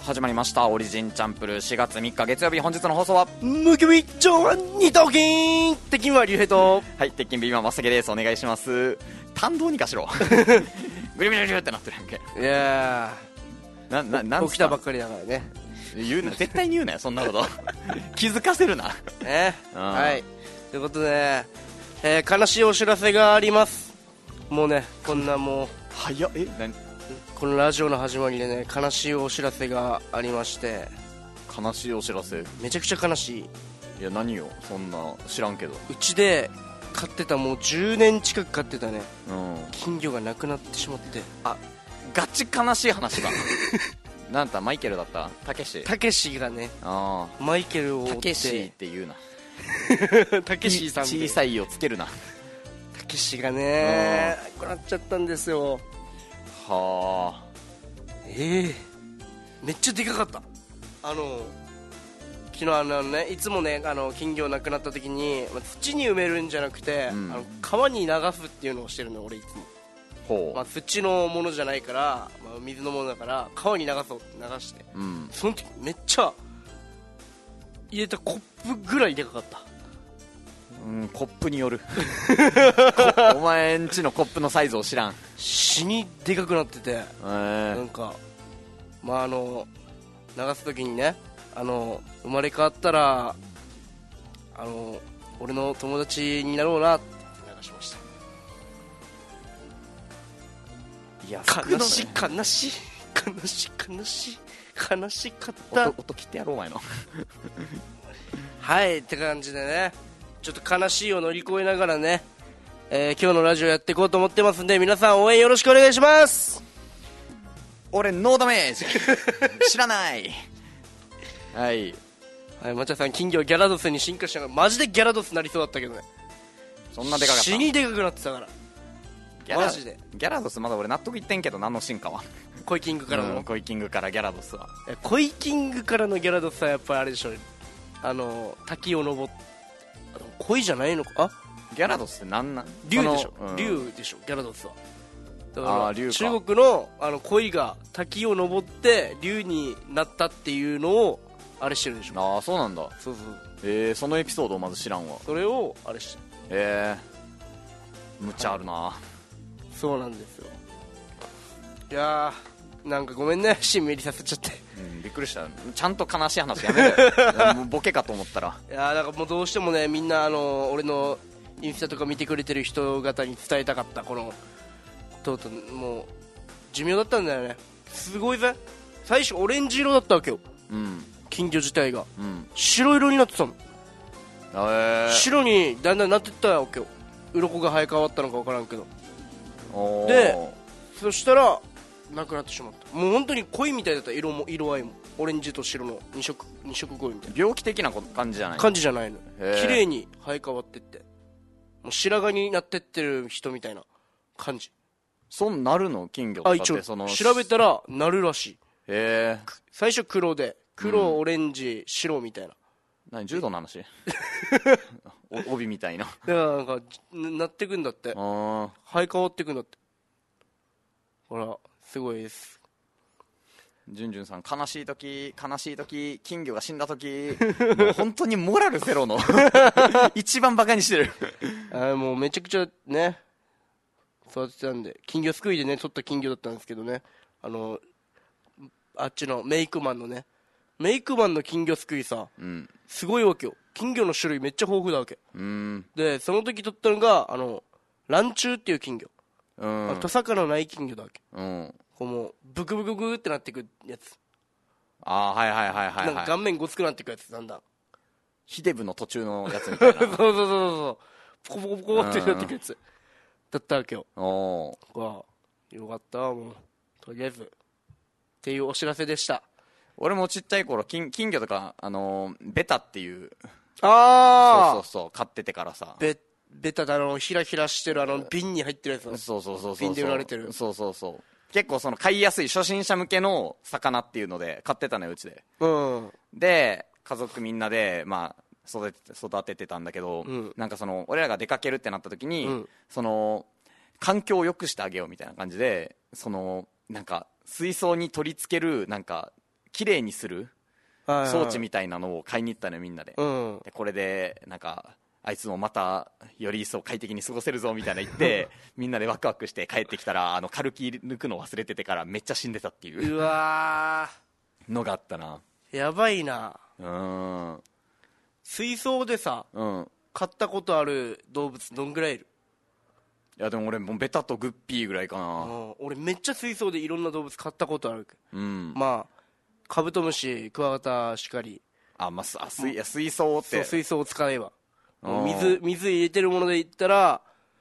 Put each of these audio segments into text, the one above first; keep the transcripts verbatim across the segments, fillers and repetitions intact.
始まりましたオリジンチャンプルーしがつみっか月曜日、本日の放送はむきみ上腕二頭筋敵は竜兵とはい、鉄筋ビーマンまさげです。お願いします。単どうにかしろグリグリグリってなってるやんけ。 いやなななんー起きたばっかりだからね言うな、絶対に言うなよそんなこと気づかせるなね、 うん、 はいということでね、えー、悲しいお知らせがあります。もうね、こんなもう早っ、え何このラジオの始まりでね、悲しいお知らせがありまして。 悲しいお知らせ。 めちゃくちゃ悲しい。 いや何よ、そんな知らんけど。 うちで飼ってた、もうじゅうねん近く飼ってたね、 うん、 金魚がなくなってしまって。 あ、ガチ悲しい話だなんだマイケルだった、たけしたけしがね、 あマイケルを追って、 たけしって言うなたけしさん小さい「い」をつけるな。 たけしがねなくなっちゃったんですよ。 はあ、 ええめっちゃでかかった。あの昨日あのね、いつもね、あの金魚なくなった時に、まあ、土に埋めるんじゃなくて、うん、あの川に流すっていうのをしてるの俺いつも。 ほう、 まあ、土のものじゃないから、まあ、水のものだから川に流そうって流して、うん、その時めっちゃ入れたコップぐらいでかかった。 うん、コップによるお前んちのコップのサイズを知らん。 死にでかくなってて、 えー、 なんかまああの流す時にね、あの生まれ変わったらあの俺の友達になろうなって流しました。いや悲しい悲しい悲しい悲しい悲しかった。 音, 音切ってやろうお前のはいって感じでね、ちょっと悲しいを乗り越えながらね、えー、今日のラジオやっていこうと思ってますんで、皆さん応援よろしくお願いします。 俺ノーダメージ知らないはい、 はい、マチャさん金魚ギャラドスに進化しながらマジでギャラドスになりそうだったけどね。 そんなでかかった。 死にでかくなってたからギャラマジで。ギャラドスまだ俺納得いってんけど、何の進化はコイキングからの、うん、 コイキングからギャラドスは、 コイキングからのギャラドスはやっぱりあれでしょ、あの滝を登ってコイじゃないのか。あ、 ギャラドスって何なん？ 竜でしょ、うん、竜でしょギャラドスは。だから竜か、 中国のあのコイが滝を登って竜になったっていうのをあれしてるんでしょ。 ああそうなんだ。 そうそう。 えー、そのエピソードをまず知らんわ。 それをあれして。 えー、むちゃあるな、はい、 そうなんですよ。いやーなんかごめんね、しんみりさせちゃって、 うん、びっくりした。ちゃんと悲しい話やめろもうボケかと思ったら。 いやーだからもうどうしてもね、みんなあの俺のインスタとか見てくれてる人方に伝えたかったこのとうとうもう寿命だったんだよね。すごいぜ。最初オレンジ色だったわけよ、うん、金魚自体が、うん、白色になってたの、えー、白にだんだんなってったわけよ。鱗が生え変わったのか分からんけど。でそしたらなくなってしまった。もう本当に濃いみたいだった。色も色合いもオレンジと白の2色2色濃いみたいな。 病気的な感じじゃない感じじゃないの。綺麗に生え変わってって、もう白髪になってってる人みたいな感じ。 そうなるの金魚とかって。 一応その調べたらなるらしい。 へー。 最初黒で黒、うん、オレンジ白みたいな。 何柔道の話帯みたいな。 だからなんかなってくんだって。生え変わってくんだって。ほらすごいです。 ジュンジュンさん、悲しい時悲しい時金魚が死んだ時もう本当にモラルゼロの一番バカにしてるあもうめちゃくちゃね育ててたんで、金魚すくいでね取った金魚だったんですけどね、あのあっちのメイクマンのねメイクマンの金魚すくいさ、うん、すごいわけよ。金魚の種類めっちゃ豊富だわけ。うんでその時取ったのがあのランチュウっていう金魚、うん、トサカのない金魚だわけ、うん、こうもうブクブクブクってなってくやつ。 ああはいはいはいはい、はい、 なんか顔面ごつくなってくやつ。だんだんヒデブの途中のやつみたいなそうそうそうそうポコポコポコってなってくやつだったわけよ。 おわよかったもうとりあえずっていうお知らせでした。 俺もちっちゃい頃 金, 金魚とか、あのー、ベタっていうあそうそうそう買っててからさ、 ベベタだのヒラヒラしてるあの瓶に入ってるやつ。 そうそうそうそう瓶で売られてる。 そうそうそう結構その飼いやすい初心者向けの魚っていうので買ってたのようちで、うん、で家族みんなでまあ育てて育ててたんだけど、うん、なんかその俺らが出かけるってなった時に、うん、その環境を良くしてあげようみたいな感じで、そのなんか水槽に取り付けるなんか綺麗にする装置みたいなのを買いに行ったのよみんなで、うん、でこれでなんかあいつもまたより一層快適に過ごせるぞみたいな言ってみんなでワクワクして帰ってきたらあの軽気抜くの忘れててからめっちゃ死んでたっていううわのがあったな。 やばいな。 うん。 水槽でさ、うん、買ったことある動物どんぐらいいる？ いやでも俺もうベタとグッピーぐらいかな、うん、俺めっちゃ水槽でいろんな動物買ったことある、うん、まあカブトムシクワガタしかり、 あ、まあ、あ水, いや水槽ってそう水槽を使えば水水入れてるもので言ったら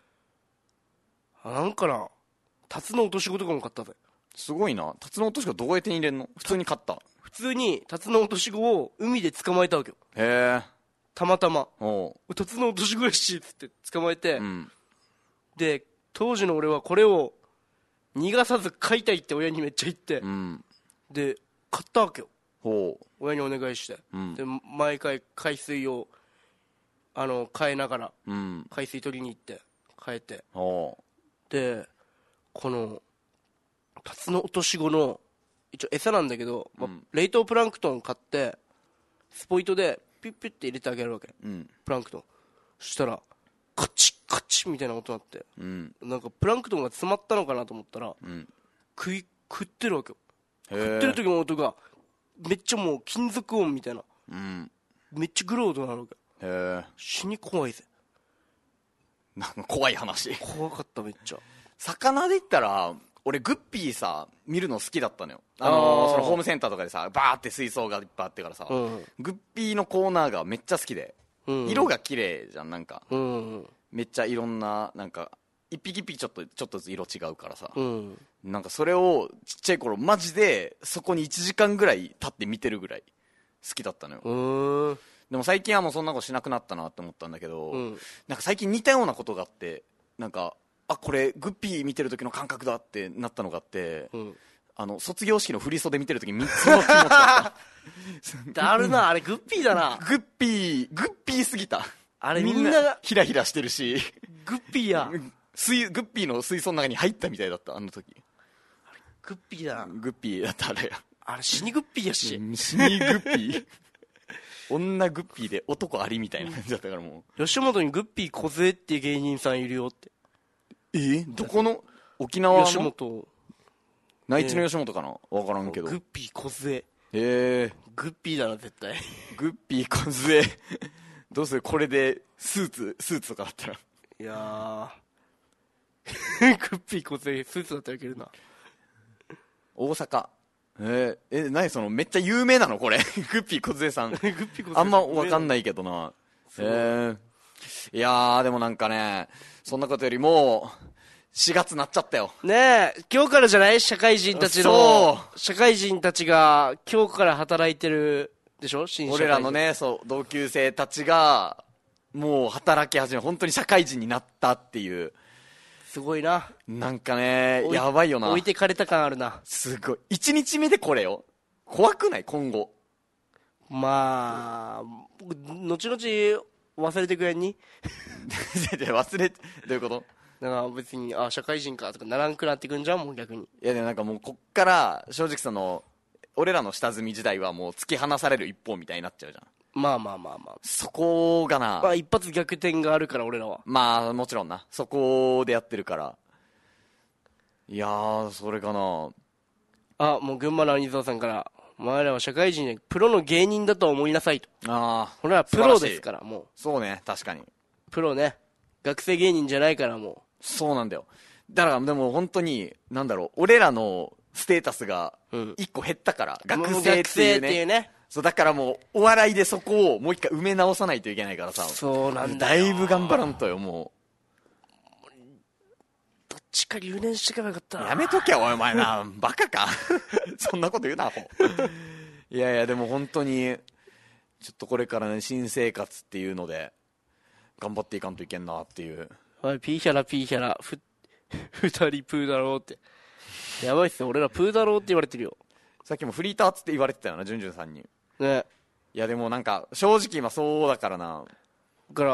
なんかなタツノオトシゴとかも買ったぜ。 すごいな。タツノオトシゴどうやって入れんの？普通に買った？ 普通にタツノオトシゴを海で捕まえたわけよ。 へえ。 たまたまタツノオトシゴやしっつって捕まえて、うん、で当時の俺はこれを逃がさず飼いたいって親にめっちゃ言って、うん、で買ったわけよ。ほう親にお願いして、うん、で毎回海水をあの変えながら、うん、海水取りに行って変えて、でこのタツノオトシゴの一応餌なんだけど、うんま、冷凍プランクトン買ってスポイトでピュッピュッて入れてあげるわけ、うん、プランクトンそしたらカチッカチッみたいな音になって、うん、なんかプランクトンが詰まったのかなと思ったら、うん、食い食ってるわけよ。食ってる時の音がめっちゃもう金属音みたいな、うん、めっちゃグロー音になるわけ。へ死に怖いぜ。 なんか怖い話。 怖かっためっちゃ。 魚で言ったら俺グッピーさ見るの好きだったのよ。あのー、そのホームセンターとかでさバーって水槽がいっぱいあってからさ、うん、グッピーのコーナーがめっちゃ好きで、うん、色が綺麗じゃんなんか、うん、めっちゃいろんななんか一匹一匹ちょっとちょっとずつ色違うからさ、うん、なんかそれをちっちゃい頃マジでそこにいちじかんぐらい立って見てるぐらい好きだったのよ。でも最近はもうそんなことしなくなったなって思ったんだけど、うん、なんか最近似たようなことがあってなんかあこれグッピー見てる時の感覚だってなったのがあって、うん、あの卒業式の振り袖見てる時みっつの気持ちだっただるなあれグッピーだな。 グッピーグッピーすぎた。 あれみんながヒラヒラしてるしグッピーや水グッピーの水槽の中に入ったみたいだったあの時。 あれグッピーだな。 グッピーだったあれ。 あれ死にグッピーやし死にグッピー女グッピーで男ありみたいな感じだったからもう吉本にグッピー小杖っていう芸人さんいるよって。 えどこの沖縄の吉本内地の吉本かな、えー、分からんけどグッピー小杖。へえグッピーだな絶対グッピー小杖どうするこれでスーツスーツとかだったら。 いやーグッピー小杖スーツだったらいけるな。 大阪えー、え何そのめっちゃ有名なのこれグッピー小杖さんあんま分かんないけどな。えー、いやーでもなんかねそんなことよりもしがつになっちゃったよねえ。今日からじゃない社会人たちの社会人たちが今日から働いてるでしょ新社会人。 俺らのねそう同級生たちがもう働き始め本当に社会人になったっていう。 すごいな。 なんかねやばいよな。 置いてかれた感あるな。 すごいいちにちめでこれよ。怖くない今後。 まあ後々忘れてくれんに忘れてどういうこと？ だから別にあ社会人かとかならんくなってくんじゃんもう逆に。 いやでもなんかもうこっから正直その俺らの下積み時代はもう突き放される一方みたいになっちゃうじゃん。 まあまあまあまあそこがな、 まあ、一発逆転があるから俺らはまあもちろんなそこでやってるから。いやーそれかなあもう群馬の兄蔵さんからお前らは社会人でプロの芸人だと思いなさいと。ああ俺らプロですからもう。 そうね確かにプロね学生芸人じゃないからもう。 そうなんだよ。だからでも本当になんだろう俺らのステータスが一個減ったから、うん、学生っていうね、っていうねそうだからもうお笑いでそこをもう一回埋め直さないといけないからさ。 そうなんだよだいぶ頑張らんとよもう。 どっちか留年してかばよかったな。 やめとけお前なバカかそんなこと言うなほいやいやでも本当にちょっとこれからね新生活っていうので頑張っていかんといけんなっていう。 おいピーヒャラピーヒャラふ二人プーだろうってやばいっすよ俺らプーだろうって言われてるよ。 さっきもフリーターっつって言われてたよなジュンジュンさんにね。いやでもなんか正直今そうだからな。 だから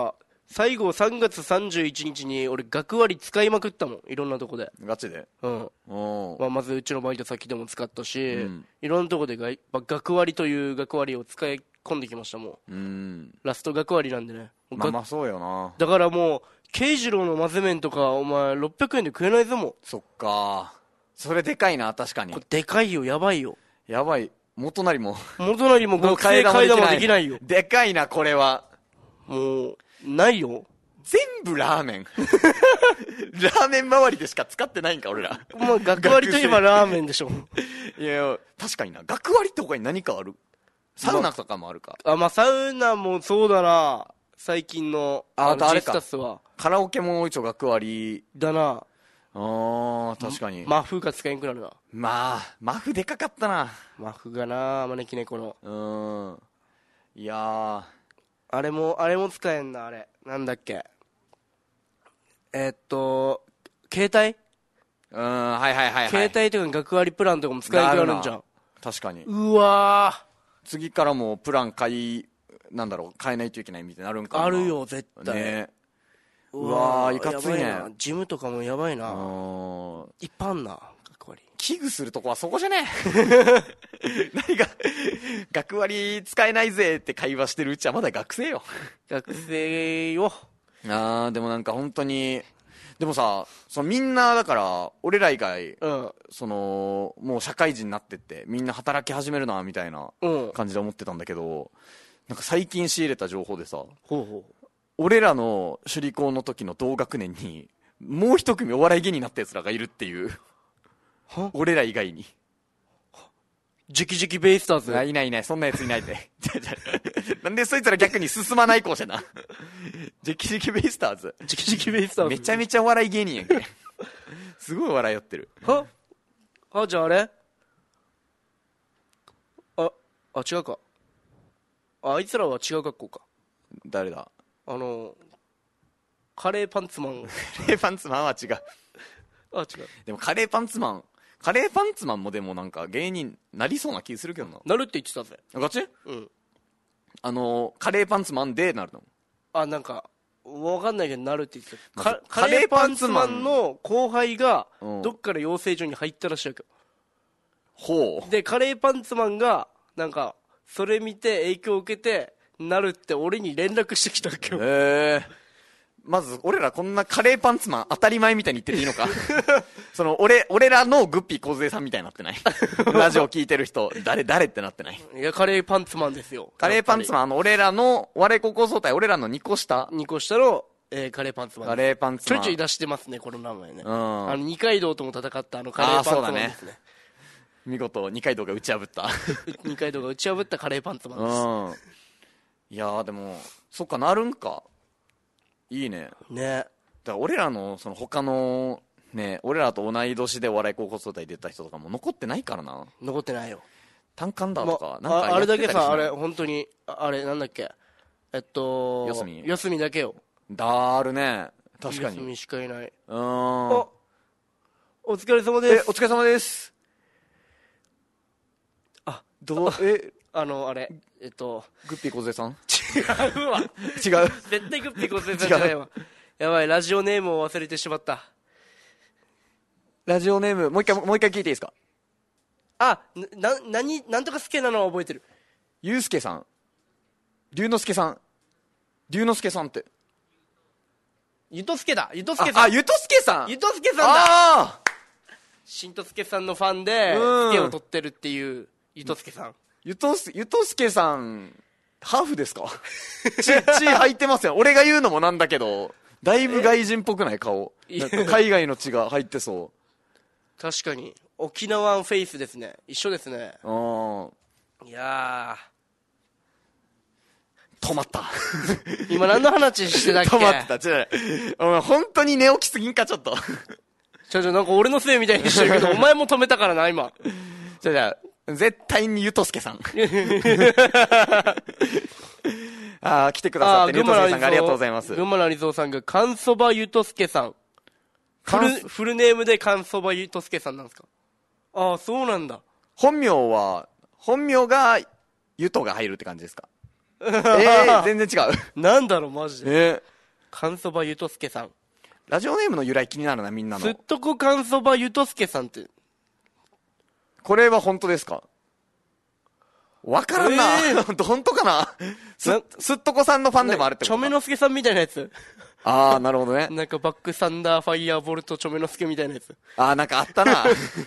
最後さんがつさんじゅういちにちに俺学割使いまくったもん、いろんなとこで。 ガチで。 うんおまあ、まずうちのバイト先でも使ったし、 うん、 いろんなとこでが学割という学割を使い込んできましたもん。うんラスト学割なんでね。 まあまあそうよな。 だからもう慶次郎の混ぜ麺とかお前ろっぴゃくえんで食えないぞもん。 そっか、それでかいな。確かにこれでかいよ、やばいよ。 やばい。元成も元成も学生替え玉できないよ。 でかいなこれは。 もうないよ、 全部ラーメンラーメン周りでしか使ってないんか俺ら。 まあ学割といえばラーメンでしょいや確かにな。学割って他に何かある？サウナとかもあるか。 あ、まあサウナもそうだな。最近のああれジスタスはカラオケも一応学割だな。 あー確かに。 マフが使えんくなるな。 まあマフでかかったな。 マフがな、招き猫の。 うんいやーあれもあれも使えんな。あれなんだっけ、えー、っと携帯うんはいはいはいはい。 携帯とか学割プランとかも使えなくなるんじゃん。 確かに。 うわー次からもプラン買いなんだろう変えないといけないみたいになるんかな。 あるよ絶対ね。うわーいかついね。 ジムとかもやばいな。いっぱいあんな学割。 危惧するとこはそこじゃねえ何が学割使えないぜって会話してるうちはまだ学生よ。 学生よ。 あーでもなんか本当にでもさ、そのみんなだから俺ら以外、うん、そのもう社会人になってってみんな働き始めるなみたいな感じで思ってたんだけど、うん、なんか最近仕入れた情報でさ、ほうほう俺らの首里高の時の同学年にもう一組お笑い芸人になったやつらがいるっていう。俺ら以外にジェキジェキベイスターズ。 いないいない、そんなやついないでなんでそいつら逆に進まない子じゃなジェキジェキベイスターズジェキジェキベイスターズめちゃめちゃお笑い芸人やんけすごい笑いやってる。 はあじゃああれああ違うか、ああいつらは違う学校か。 誰だ。 あのカレーパンツマンカレーパンツマンは違うあ違う。 でもカレーパンツマンカレーパンツマンもでもなんか芸人なりそうな気するけどな。 なるって言ってたぜ。 ガチ？ うんあのカレーパンツマンでなるの。 あなんか分かんないけどなるって言ってた。カ, カレーパンツマンの後輩がどっから養成所に入ったらしいわけよ。 ほうでカレーパンツマンがなんかそれ見て影響を受けてなるって俺に連絡してきたわけよ。 へえまず俺らこんなカレーパンツマン当たり前みたいに言ってていいのかその 俺, 俺らのグッピー小杖さんみたいになってないラジオ聞いてる人誰誰ってなってない。 いやカレーパンツマンですよ。 カレーパンツマンあの俺らの我ここ総体俺らのにこ下にこ下の、えー、カレーパンツマン。 カレーパンツマンちょいちょい出してますねこの名前ね、うん、あの二階堂とも戦ったあのカレーパンツマンですね。 見事二階堂が打ち破った二階堂が打ち破ったカレーパンツマンです、 うん、いやーでもそっかなるんか。いいね。 ね。 だから俺らのその他のね俺らと同い年でお笑い高校総体出た人とかも残ってないからな。 残ってないよ。 単館だとか、 ま、 なんかあ, あれだけさあれ本当にあれなんだっけえっと四隅四隅だけよ。 だるね確かに。 四隅しかいない。 うん。 おお疲れ様です。 えお疲れ様です。 あどうえあのあれえっとグッピー小杖さん違うわ違う絶対グッピー小杖さんじゃないわやばいラジオネームを忘れてしまった。 ラジオネームもう一回もう一回聞いていいですか。 あな何なんとかすけなのは覚えてる。 ゆうすけさん龍之介さん龍之介さんってゆとすけだゆとすけさん。 あゆとすけさんゆとすけさんだ。 あしんとすけさんのファンですけを取ってるっていうゆとすけさん。 ゆとすゆとすけさんハーフですか血血入ってますよ。俺が言うのもなんだけどだいぶ外人っぽくない顔。なんか海外の血が入ってそう。 確かに沖縄フェイスですね。一緒ですね。 あいやー止まった今何の話してたっけ。 止まった。ちょお前本当に寝起きすぎんかちょっとちょちょなんか俺のせいみたいにしてるけどお前も止めたからな今。 じゃじゃ絶対にゆとすけさんああ来てくださってゆとすけさんがありがとうございます。 群馬のりぞうさんが寒そばゆとすけさんフルフルネームで寒そばゆとすけさんなんですか。ああそうなんだ。 本名は本名がゆとが入るって感じですかえー、全然違うなんだろうマジで、 えー、 寒そばゆとすけさん。 ラジオネームの由来気になるな、みんなの。 すっとこ寒そばゆとすけさんって。 これは本当ですか？わからんな。えー、本当かな。す、すっとこさんのファンでもあるってことか。 ちょめのすけさんみたいなやつ。 ああ、なるほどね。 なんかバックサンダーファイヤーボルトちょめのすけみたいなやつ。 ああ、なんかあったな。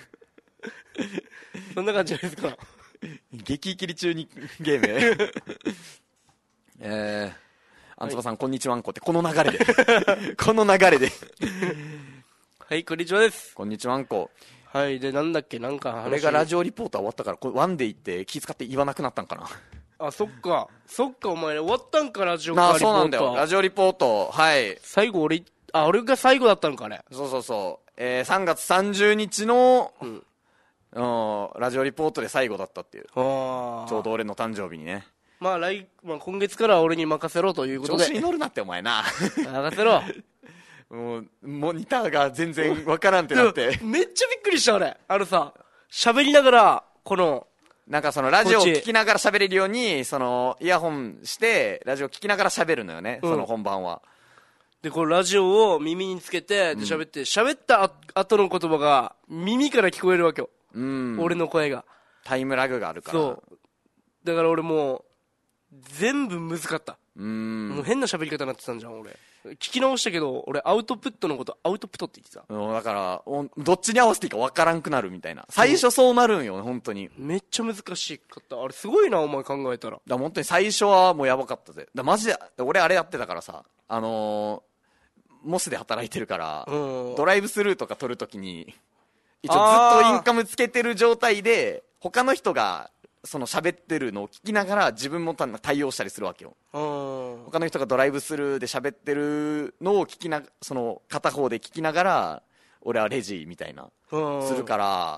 そんな感じですか。 激切り中にゲーム。えー。あんつばさん、はい、こんにちはんこって、この流れで。この流れで。 はい、こんにちはです。 こんにちはんこ。 はい、で、なんだっけ、なんか話。 俺がラジオリポーター終わったから、これワンデー行って気遣って言わなくなったんかな。 あ、そっか。そっか、お前、終わったんか、ラジオリポーター。 あ、そうなんだよ。ラジオリポート、はい。 最後、俺、あ、俺が最後だったのかね。 そうそうそう。えー、さんがつさんじゅうにちの、うん、ラジオリポートで最後だったっていう。ちょうど俺の誕生日にね。 まあ来、まあ、今月からは俺に任せろということで。 調子に乗るなってお前な。 任せろ。 もうモニターが全然わからんってなってめっちゃびっくりした俺。あのさ、喋りながらこのなんかそのラジオを聞きながら喋れるようにそのイヤホンしてラジオ聞きながら喋るのよね、うん、その本番は。 でこのラジオを耳につけてで喋って、うん、喋った後の言葉が耳から聞こえるわけよ、うん、俺の声が。 タイムラグがあるから。 そうだから俺もう全部難かった。うーん、もう変な喋り方になってたんじゃん俺。聞き直したけど俺アウトプットのことアウトプットって言ってた。 うん、だからどっちに合わせていいか分からんくなるみたいな。最初そうなるんよね本当に。 めっちゃ難しかった。あれすごいなお前考えたら。 だ本当に最初はもうやばかったぜ。だマジで俺あれやってたからさ、あのー、モスで働いてるから、うん、ドライブスルーとか撮るときに一応ずっとインカムつけてる状態で他の人がその喋ってるのを聞きながら自分も対応したりするわけよ。他の人がドライブスルーで喋ってるのを聞きな、その片方で聞きながら俺はレジみたいなするから、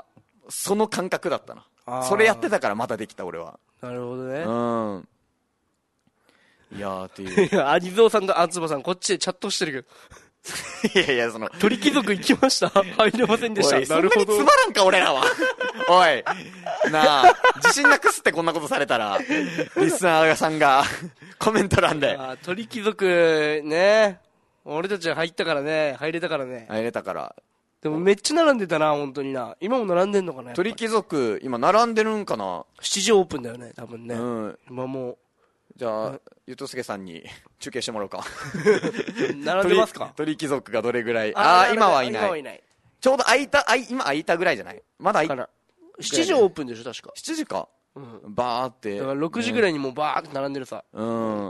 その感覚だったな。それやってたからまたできた俺は。 なるほどね。 うんいやーっていうアニゾーさんとアンツバさんこっちでチャットしてるけどいやいやその鳥貴族行きました入れませんでした。 なるほど。そんなにつまらんか俺らはおいなあ自信なくすってこんなことされたらリスナーさんがコメント欄であ鳥貴族ね俺たちは入ったからね入れたからね入れたからでもめっちゃ並んでたな本当にな。今も並んでんのかな。 鳥貴族今並んでるんかな。 しちじオープンだよね多分ね、うん、今もうじゃあゆとすけさんに中継してもらおうか並んでますか。 鳥貴族がどれぐらい。ああ今はいない。今はいない。ちょうど空いたあい今空いたぐらいじゃない。まだ空いたしちじオープンでしょ確か。 しちじか、うん、バーってだからろくじぐらいにもうバーって並んでるさ、うん、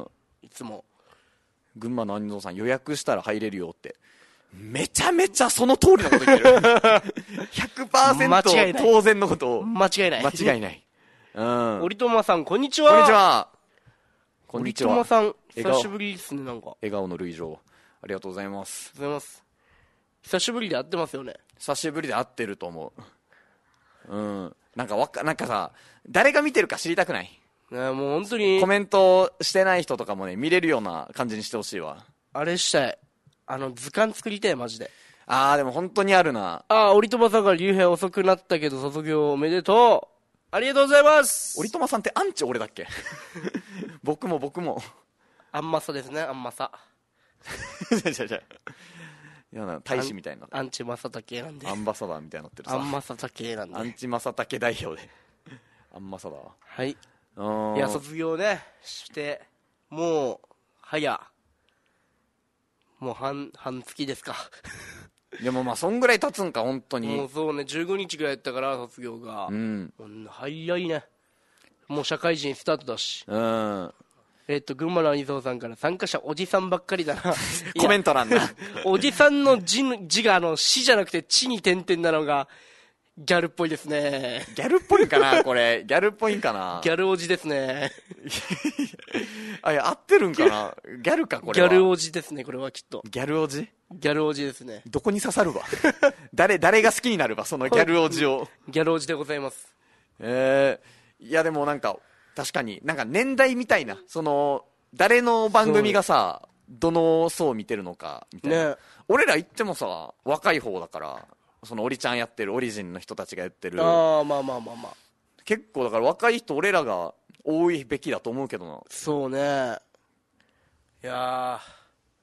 いつも群馬の兄蔵さん予約したら入れるよってめちゃめちゃその通りのこと言ってるひゃくパーセント 当然のことを間違いない間違いない。うん。 おりとまさんこんにちは。 こんにちは。こんにちは。 おりとまさん久しぶりですね。なんか笑顔の類情ありがとうございます。 ありがとうございます。久しぶりで会ってますよね。 久しぶりで会ってると思う。うんなんかわかなんかさ誰が見てるか知りたくない。 ねもう本当にコメントしてない人とかもね見れるような感じにしてほしいわ。 あれしたい。あの図鑑作りたいマジで。 ああでも本当にあるな。 ああおりとまさんが竜兵遅くなったけど卒業おめでとう。ありがとうございます。 おりとまさんってアンチ俺だっけ僕も僕もあんまさですね。あんまさじゃじゃじゃいやな大使みたいなアンチマサタ系なんでアンバサダーみたいになってるさ。 アンマサタ系なんでアンチマサタ系代表でアンマサダーはいいや卒業ねしてもう早もう半半月ですかでもまあそんぐらい経つんか本当に。 もうそうねじゅうごにちぐらいやったから卒業が、うん、早いね。もう社会人スタートだし。うんえっと群馬の兄蔵さんから参加者おじさんばっかりだなコメント欄だおじさんの字字があの死じゃなくて地に点々なのがギャルっぽいですね。 ギャルっぽいかなこれギャルっぽいんかな。 ギャルおじですねあいや合ってるんかなギャルかこれは。 ギャルおじですねこれはきっと。 ギャルおじギャルおじですね。 どこに刺さるわ誰誰が好きになるわそのギャルおじをギャルおじでございます。 えー、いやでもなんか確かになんか年代みたいなその誰の番組がさどの層見てるのかみたいな、ね、俺ら言ってもさ若い方だからそのオリちゃんやってるオリジンの人たちがやってるああまあまあまあまあ結構だから若い人俺らが多いべきだと思うけどな。 そうねいや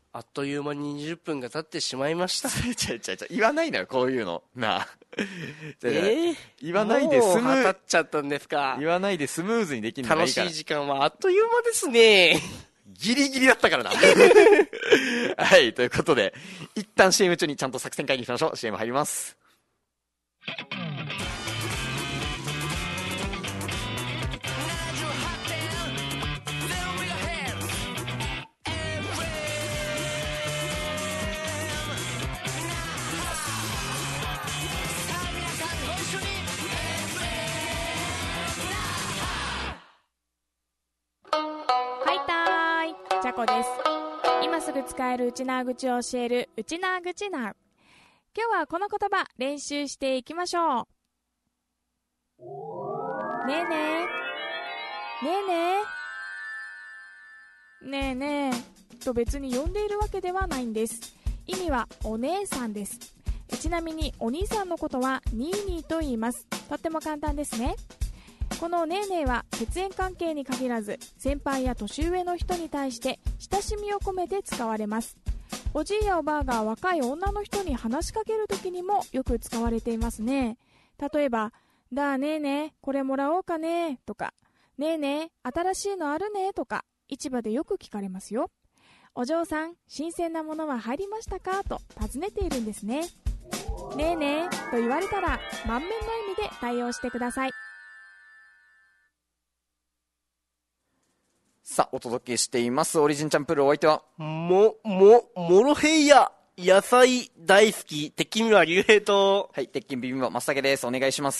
あっという間ににじゅっぷんが経ってしまいましたちゃいちゃいちゃい言わないのよこういうのなあえー、 言わないでスムーもう経っちゃったんですか。 言わないでスムーズにできるのがいいから。 楽しい時間はあっという間ですね。 ギリギリだったからなはいということで一旦 シーエム 中にちゃんと作戦会議しましょう。 シーエム 入ります。 ちゃこです。今すぐ使えるウチナー口を教えるウチナー口ナー。今日はこの言葉練習していきましょう。ねえねえねえねえねえねえと別に呼んでいるわけではないんです。意味はお姉さんです。ちなみにお兄さんのことはニーニーと言います。とっても簡単ですね。このねえねえは血縁関係に限らず先輩や年上の人に対して親しみを込めて使われます。おじいやおばあが若い女の人に話しかけるときにもよく使われていますね。例えば、だあねえねえこれもらおうかねとか、ねえねえ新しいのあるねとか市場でよく聞かれますよ。お嬢さん新鮮なものは入りましたかと尋ねているんですね。ねえねえと言われたら満面の笑みで対応してください。 さあお届けしていますオリジンチャンプルー。お相手はももモロヘイヤ野菜大好き敵味は竜兵と、 はい鉄筋ビビンバ松茸です。お願いします。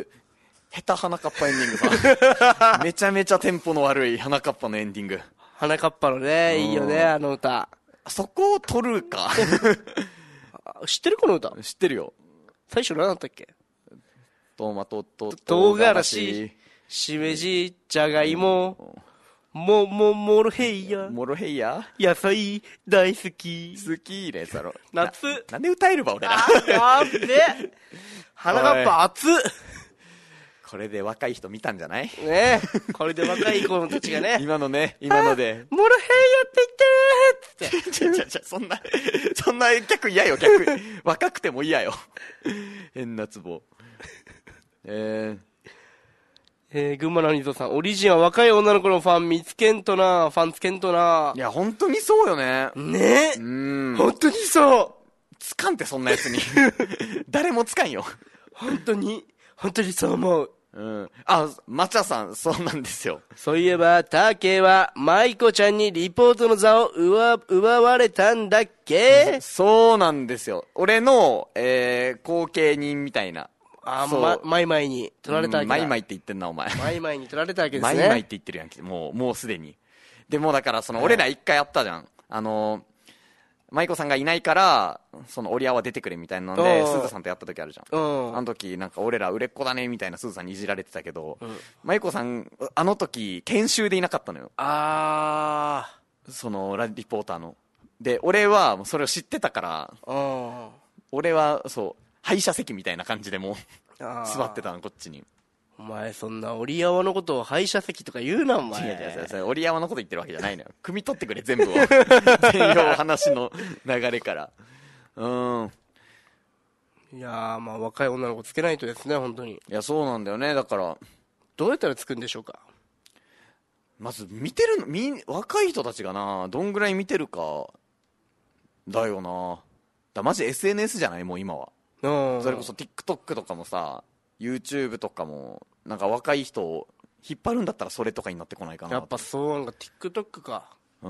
下手花かっぱエンディングさめちゃめちゃテンポの悪い花かっぱのエンディング。 花かっぱのねいいよねあの歌。 そこを取るか知ってるこの歌。 知ってるよ。 最初何だったっけ。 トマトと唐辛子しめじじゃがいもも、も、モロヘイヤモロヘイヤ野菜大好き好きねそろ夏な, なんで歌えるば俺ら。 あーって花かっぱ熱っ。 これで若い人見たんじゃないねえこれで若い子たちがね今のね今のでモロヘイヤって言ってるってちゃちゃそんなそんな逆嫌よ逆若くても嫌よ変なツボ。えーえー、群馬のリゾさん、オリジンは若い女の子のファン見つけんとな、ファンつけんとな。 いや本当にそうよね。 ねえ、うん本当にそうつかんってそんなやつに誰もつかんよ本当に本当にそう思う。 うん、あ、マチャさんそうなんですよ。 そういえばタケは舞子ちゃんにリポートの座を奪奪われたんだっけ。 そうなんですよ。俺の、えー、後継人みたいな。 あー、ま、マイマイに取られたわけだ。 マイマイって言ってんなお前。 マイマイに取られたわけですね。 マイマイって言ってるやんけもうもうすでに。でもだからその俺ら一回やったじゃん。あの舞子さんがいないからそのオリアは出てくれみたいなので、すずさんとやった時あるじゃん。あの時なんか俺ら売れっ子だねみたいなすずさんにいじられてたけど、舞子さんあの時研修でいなかったのよ。 ああそのリポーターので俺はそれを知ってたから、俺はそう廃車席みたいな感じでも座ってたのこっちに。 お前そんな折山のことを廃車席とか言うなお前。 違う違う違う折山のこと言ってるわけじゃないのよ。汲み取ってくれ全部を全容話の流れから。うんいやーまあ若い女の子つけないとですね本当に。いやそうなんだよね。だからどうやったらつくんでしょうか。 まず見てるのみ若い人たちがなどんぐらい見てるかだよな。だマジ エスエヌエス じゃないもう今は。それこそ TikTok とかもさ YouTube とかもなんか若い人を引っ張るんだったらそれとかになってこないかな。 やっぱそうなんか TikTok か。うん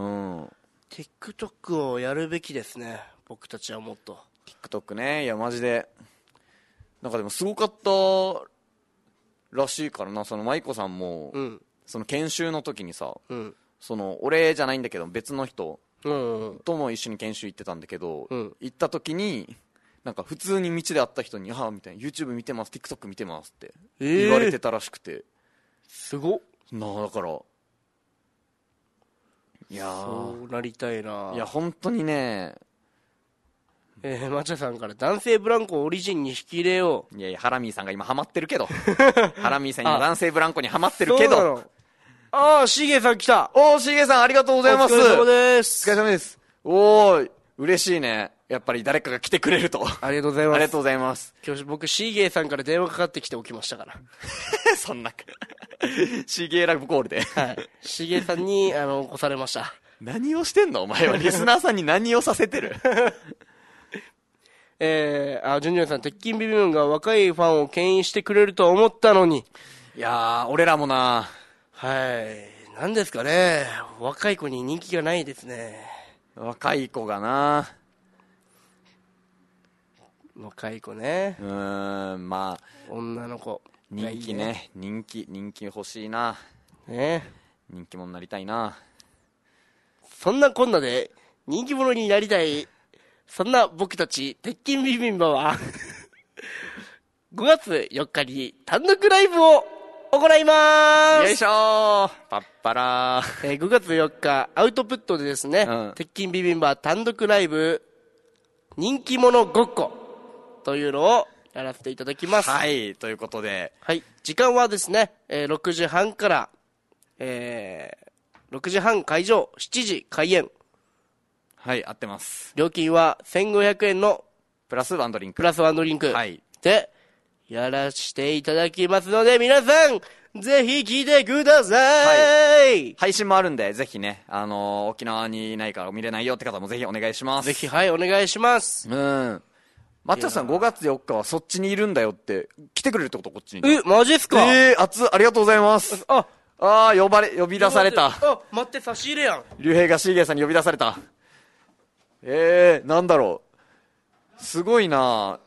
TikTok をやるべきですね僕たちはもっと。 TikTok ね。いやマジでなんかでもすごかったらしいからな。その舞子さんも、うん、その研修の時にさ、うん、その俺じゃないんだけど別の人とも一緒に研修行ってたんだけど、うん、行った時になんか普通に道で会った人に「ああ」みたいな「YouTube 見てます TikTok 見てます」って言われてたらしくて、えー、 すごっなあ。だからいやそうなりたいな。 いや本当にねえー、マチャさんから男性ブランコをオリジンに引き入れよう。 いやいやハラミーさんが今ハマってるけどハラミーさん今男性ブランコにハマってるけど。 ああシゲさん来た。 おーシゲさんありがとうございます。 お疲れ様です。 お疲れ様です。 おーい、嬉しいね。やっぱり誰かが来てくれると。 ありがとうございます。 ありがとうございます。 今日僕シーゲーさんから電話かかってきておきましたからそんなシーゲーラブコールで、 はい、シーゲーさんにあの起こされました。 何をしてんのお前は。リスナーさんに何をさせてるえー、あ、ジュニアさん、鉄筋ビビンが若いファンを牽引してくれると思ったのに。 いやー、俺らもな。 はい、なんですかね、若い子に人気がないですね。 若い子がな。 若い子ね。 うーん、まあ女の子人気ね、人気人気欲しいな。 ね、 人気者になりたいな。 そんなこんなで人気者になりたい、そんな僕たち鉄筋ビビンバはごがつよっかに単独ライブを行います。 よいしょー、パッパラー、 えー、ごがつよっかアウトプットでですね、うん、鉄筋ビビンバ単独ライブ人気者ごっこというのをやらせていただきます。 はい、ということで、 はい、時間はですね、えー、ろくじはんから、えー、ろくじはん会場、しちじ開演。 はい、合ってます。 料金はせんごひゃくえんのプラスワンドリンク、 プラスワンドリンク、 はい、 でやらしていただきますので、皆さんぜひ来てください、はい、 配信もあるんで、ぜひね、あのー、沖縄にいないから見れないよって方もぜひお願いします。 ぜひ、はい、お願いします。 うん、マッチョさんごがつよっかはそっちにいるんだよって来てくれるってこと？こっちに。 え、マジっすか？ えー、熱、ありがとうございます。 ああー、呼ばれ、呼び出された。 あ、待って、差し入れやん。 竜兵がシーゲーさんに呼び出された。えー、なんだろう、すごいな。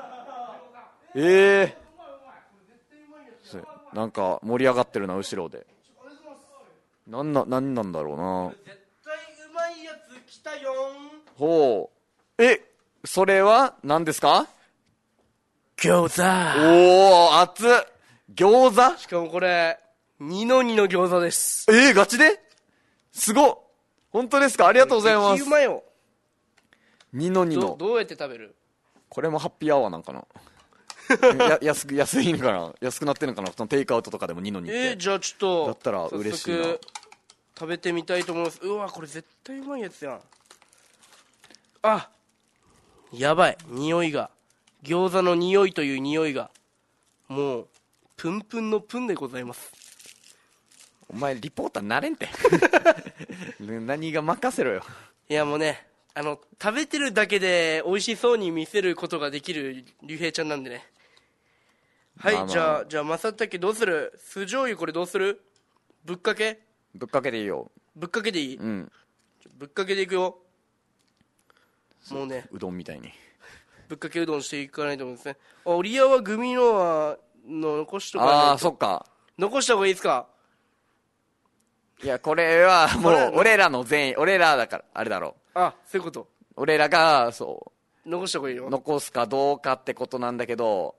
えー、なんか盛り上がってるな、後ろで。なんな、なんなんだろうな。 絶対うまいやつ来たよん。 ほう。え、それは何ですか？ 餃子。 おー、熱っ。餃子？ しかもこれにのにの餃子です。 えー、ガチで？すごっ。本当ですか？ありがとうございます。 激うまよ。 にのにの。 ど、どうやって食べる？これもハッピーアワーなんかなや安く、安いのかな、安くなってるのかな、そのテイクアウトとかでもにのにって。 えー、じゃあちょっとだったら嬉しいな。 食べてみたいと思います。うわ、これ絶対うまいやつやん。あ、やばい、匂いが、餃子の匂いという匂いがもうプンプンのプンでございます。 お前リポーターなれんて何が任せろよ。 いやもうね、あの食べてるだけで美味しそうに見せることができる竜兵ちゃんなんでね。はい、まあまあ、じゃあじゃあ正竹どうする？酢醤油これどうする？ぶっかけ？ ぶっかけでいいよ。 ぶっかけでいい？ うん。 ぶっかけでいくよ。もうね、 うどんみたいにぶっかけうどんしていかないと思うんですね。あ、オリアはグミのはの残しとかないと。 ああ、そっか、 残した方がいいですか？ いや、これはもう俺らの全員、俺らだからあれだろう。あ、そういうこと。 俺らがそう残した方がいいよ。 残すかどうかってことなんだけど。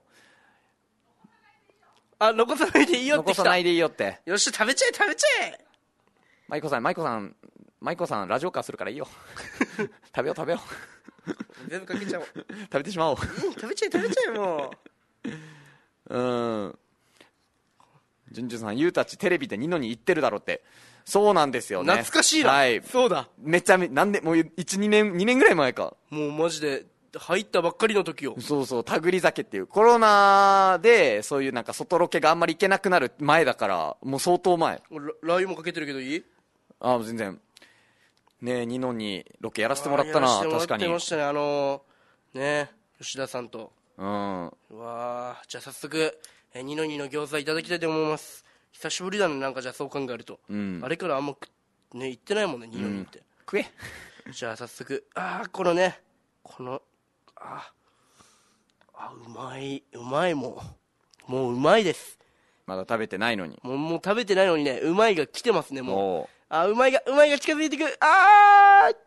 あ、残さないでいいよって来た。 残さないでいいよって。 よし、食べちゃえ食べちゃえ。 マイコさん、マイコさん、マイコさんラジオカーするからいいよ食べよう食べよう全部かけちゃおう食べてしまおう、 うん、食べちゃえ食べちゃえもううんジュンジュンさん、ユウたちテレビでニノに言ってるだろって。そうなんですよね。 懐かしいな。 はい、 そうだ、 めちゃめなんでもういち、にねんにねんぐらい前か。 もうマジで入ったばっかりの時よ。 そうそう、たぐり酒っていうコロナでそういうなんか外ロケがあんまり行けなくなる前だから、もう相当前。 俺ラー油もかけてるけどいい？ ああ、全然ねえ、ニノにロケやらせてもらったな。確かにやらせてもらってましたね、あのー、ね吉田さんと。 うん、 うわじゃあ早速えニノニの餃子いただきたいと思います。久しぶりだね、なんかじゃあそう考えると、うん、あれからあんまね行ってないもんね、ニノニって、うん、 食えじゃあ早速、ああこのねこのああうまいうまい、もうもううまいです。 まだ食べてないのに、 もうもう食べてないのにね、うまいが来てますね。もうあうまいがうまいが近づいてくる。ああ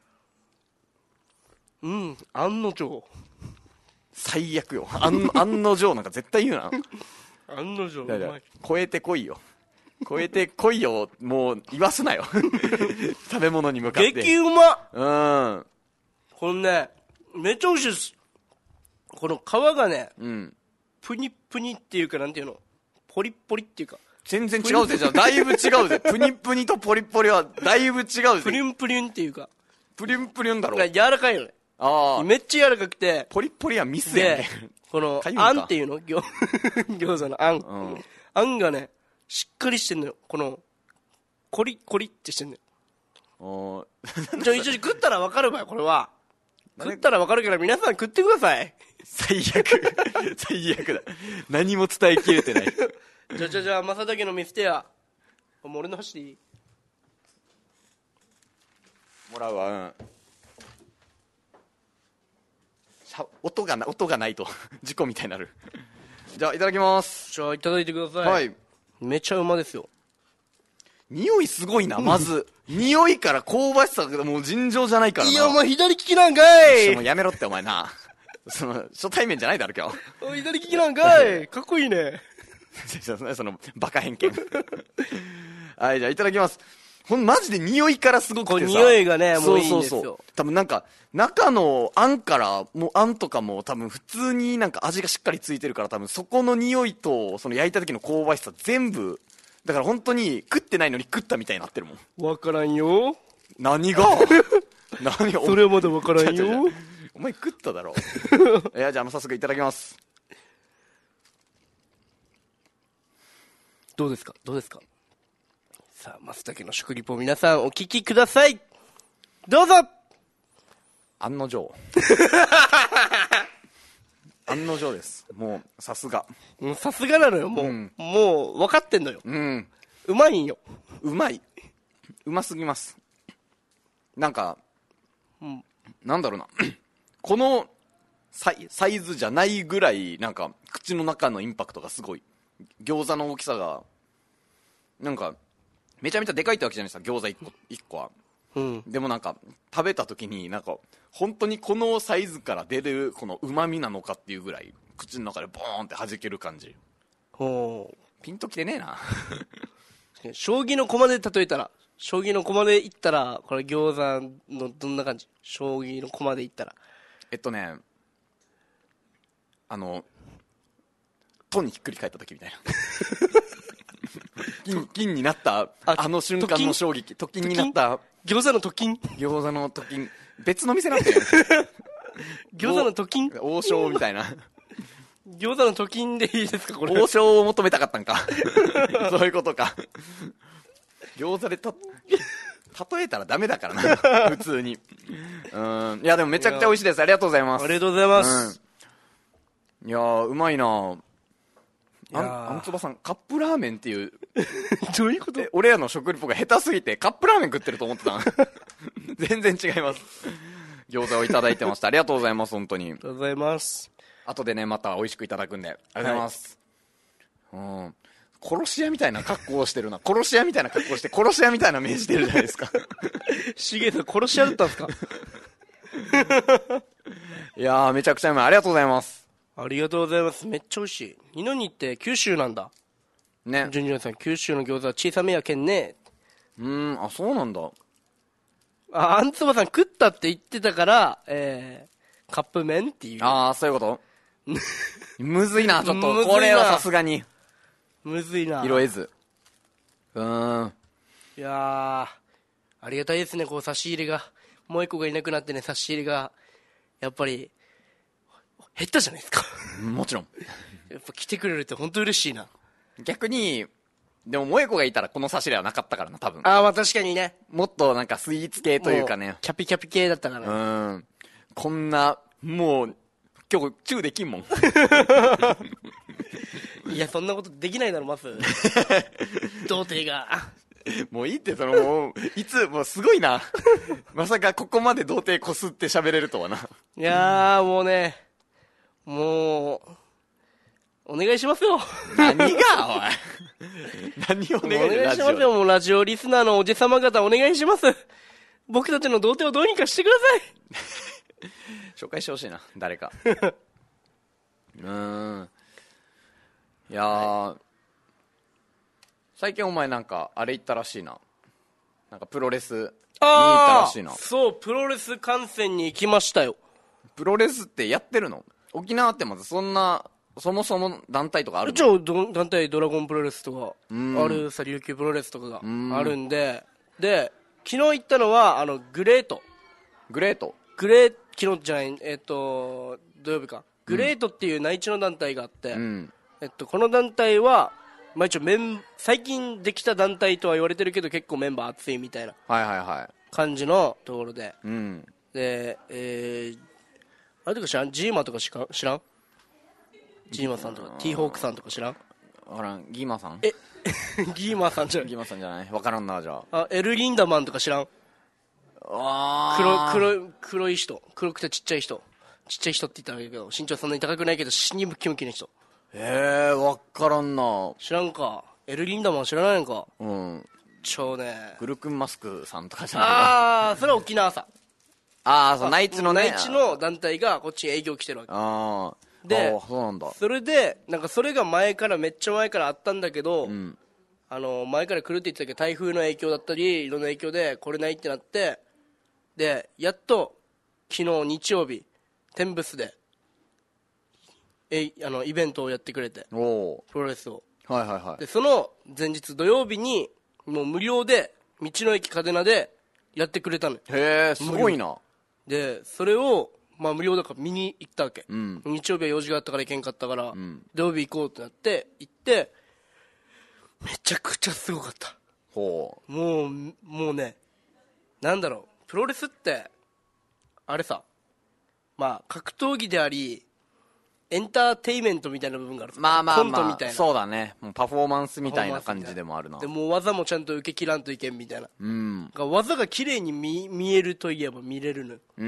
うん案の定最悪よ。案, 案の定なんか絶対言うな案の定うまい。 超えてこいよ、超えてこいよ、もう言わすなよ食べ物に向かって激うま。 うんこのねめっちゃ美味しいです。この皮がね、うん、プニプニっていうか、なんていうの、ポリポリっていうか、 全然違うぜ。じゃあだいぶ違うぜプニプニとポリポリはだいぶ違うぜ。 プリンプリンっていうか、 プリンプリンだろ。 柔らかいのね。 ああ。 めっちゃ柔らかくて。 ポリポリはミスやね。 この、あんっていうの餃餃子のあん、うん。あんがね、しっかりしてんのよ。この、コリコリってしてんのよ。おじゃあ一応食ったら分かるわよ、これは。食ったら分かるから皆さん食ってください。 最悪。最悪だ。何も伝えきれてない。 じゃあじゃあじゃあ、正竹の見捨てや。もう俺の箸でいい？ もらうわ、うん。音がな、音がないと事故みたいになる。じゃあいただきます。 じゃあいただいてください。 はい。めちゃうまですよ。 匂いすごいな、まず。匂いから香ばしさがもう尋常じゃないからな。 いや、お前左利きなんかい。 もうやめろってお前な。その、初対面じゃないだろ今日。 お左利きなんかい。かっこいいね。 その、バカ偏見。はい、じゃあいただきます。ほん、マジで匂いからすごくてさ。 匂いがね、もういいんですよ。そうそうそう。 多分なんか、中のあんから、もうあんとかも多分普通になんか味がしっかりついてるから多分そこの匂いと、その焼いた時の香ばしさ全部、だから本当に食ってないのに食ったみたいになってるもん。 わからんよ。 何が何がそれはまだわからんよ。 お前食っただろ。いや、じゃあ早速いただきます。 どうですかどうですか。さあ、松茸の食リポ皆さんお聞きください。どうぞ。 案の定。案の定です。もうさすが。 さすがなのよ。もう、うん、もう分かってんのよ。うん。うまいんよ。 うまい。うますぎます。なんか、うん、なんだろうな。このサイ、サイズじゃないぐらいなんか口の中のインパクトがすごい。餃子の大きさがなんかめちゃめちゃでかいってわけじゃないですか、餃子いっこ、いっこは。うん、でもなんか食べた時になんか本当にこのサイズから出るこのうまみなのかっていうぐらい口の中でボーンって弾ける感じ。ほう、ピンときてねえな。 将棋の駒で例えたら、将棋の駒でいったらこれ餃子のどんな感じ？将棋の駒でいったらえっとね、あのトンにひっくり返った時みたいな。金, 金になったあ, あの瞬間の衝撃、と金になった餃子のと金、 餃子のと金、別の店なんだよ。 餃子のと金、 王将みたいな。 餃子のと金でいいですかこれ。 王将を求めたかったんか。そういうことか。餃子でた例えたらダメだからな。普通に。うん、いやでもめちゃくちゃ美味しいです。ありがとうございます。 ありがとうございます。 うん、いやーうまいな。あん、あんつばさんカップラーメンっていうどういうこと？ 俺らの食リポが下手すぎてカップラーメン食ってると思ってた。全然違います。餃子をいただいてました。ありがとうございます。本当にありがとうございます。 後でねまた美味しくいただくんでありがとうございます、はい、うん、殺し屋みたいな格好をしてるな。殺し屋みたいな格好して殺し屋みたいな目してるじゃないですか。 しげさん殺し屋だったんですか？ いやーめちゃくちゃうまい。ありがとうございます。 ありがとうございます。めっちゃ美味しい。二の二って九州なんだね。ジュニアさん九州の餃子は小さめやけんね。 うーん、あ、そうなんだ。 あ、あんつばさん食ったって言ってたから、えー、カップ麺っていう。 ああ、そういうことむずいな、ちょっと。これはさすがに。 むずいな。 拾えず。うーん。 いやー、ありがたいですね、こう差し入れが。もう一個がいなくなってね、差し入れが、やっぱり、減ったじゃないですか。 もちろん。 やっぱ来てくれるって本当嬉しいな。 逆に、でも萌子がいたらこの差し入れはなかったからな、多分。 ああ、まあ確かにね。 もっとなんかスイーツ系というかね。 キャピキャピ系だったからね。 うん。こんな、もう、今日チューできんもん。 いや、そんなことできないだろ、まず。童貞が。 もういいって、そのもう、いつ、もうすごいな。まさかここまで童貞こすって喋れるとはな。 いやー、もうね、もう、お願いしますよ。 何がおい。何をお願いしますよ。 お願いしますよ。もうラジオリスナーのおじさま方お願いします。僕たちの童貞をどうにかしてください。紹介してほしいな、誰か。うーん。いやー、はい、最近お前なんかあれ行ったらしいな。なんかプロレス見に行ったらしいな。 そう、プロレス観戦に行きましたよ。 プロレスってやってるの？沖縄ってまずそんなそもそも団体とかあるの？ 一応団体ドラゴンプロレスとかあるさ、琉球プロレスとかがあるんで、で昨日行ったのはあのグレートグレートグレー昨日じゃないえっと土曜日かグレートっていう内地の団体があって、うん、えっと、この団体は、まあ、一応メン最近できた団体とは言われてるけど結構メンバー熱いみたいな感じのところで、はいはいはい、うん、で、えー、あれとか知らんジーマとか知らんジーマさんとか T ホークさんとか知らんわからんギーマさんえギーマさんじゃないギーマさんじゃないわからんなじゃああエル・リンダマンとか知らんあ黒黒黒い人黒くてちっちゃい人ちっちゃい人って言ったらいいけど身長そんなに高くないけど死にムキムキな人へえわからんな知らんかエル・リンダマン知らないんかうん超ねグルクンマスクさんとかじゃないああそれは沖縄さああそう内地のね内地の団体がこっち営業来てるわけああでそうなんだそれでなんかそれが前からめっちゃ前からあったんだけど、うん、あの前から来るって言ってたけど台風の影響だったりいろんな影響で来れないってなってでやっと昨日日曜日テンブスでえあのイベントをやってくれておプロレスを、 はいはいはい、 でその前日土曜日にもう無料で道の駅嘉手納でやってくれたの。 へえすごいな。 でそれをまあ無料だから見に行ったわけ、 うん、 日曜日は用事があったから行けんかったから、うん、土曜日行こうってなって行ってめちゃくちゃすごかった。 ほうもうもうねなんだろうプロレスってあれさまあ格闘技でありエンターテイメントみたいな部分がある。 まあまあまあコントみたいなそうだねもうパフォーマンスみたいな感じでもあるな。 でもう技もちゃんと受け切らんといけんみたいな、 うん、 技が綺麗に 見, 見えるといえば見れるの、 うん、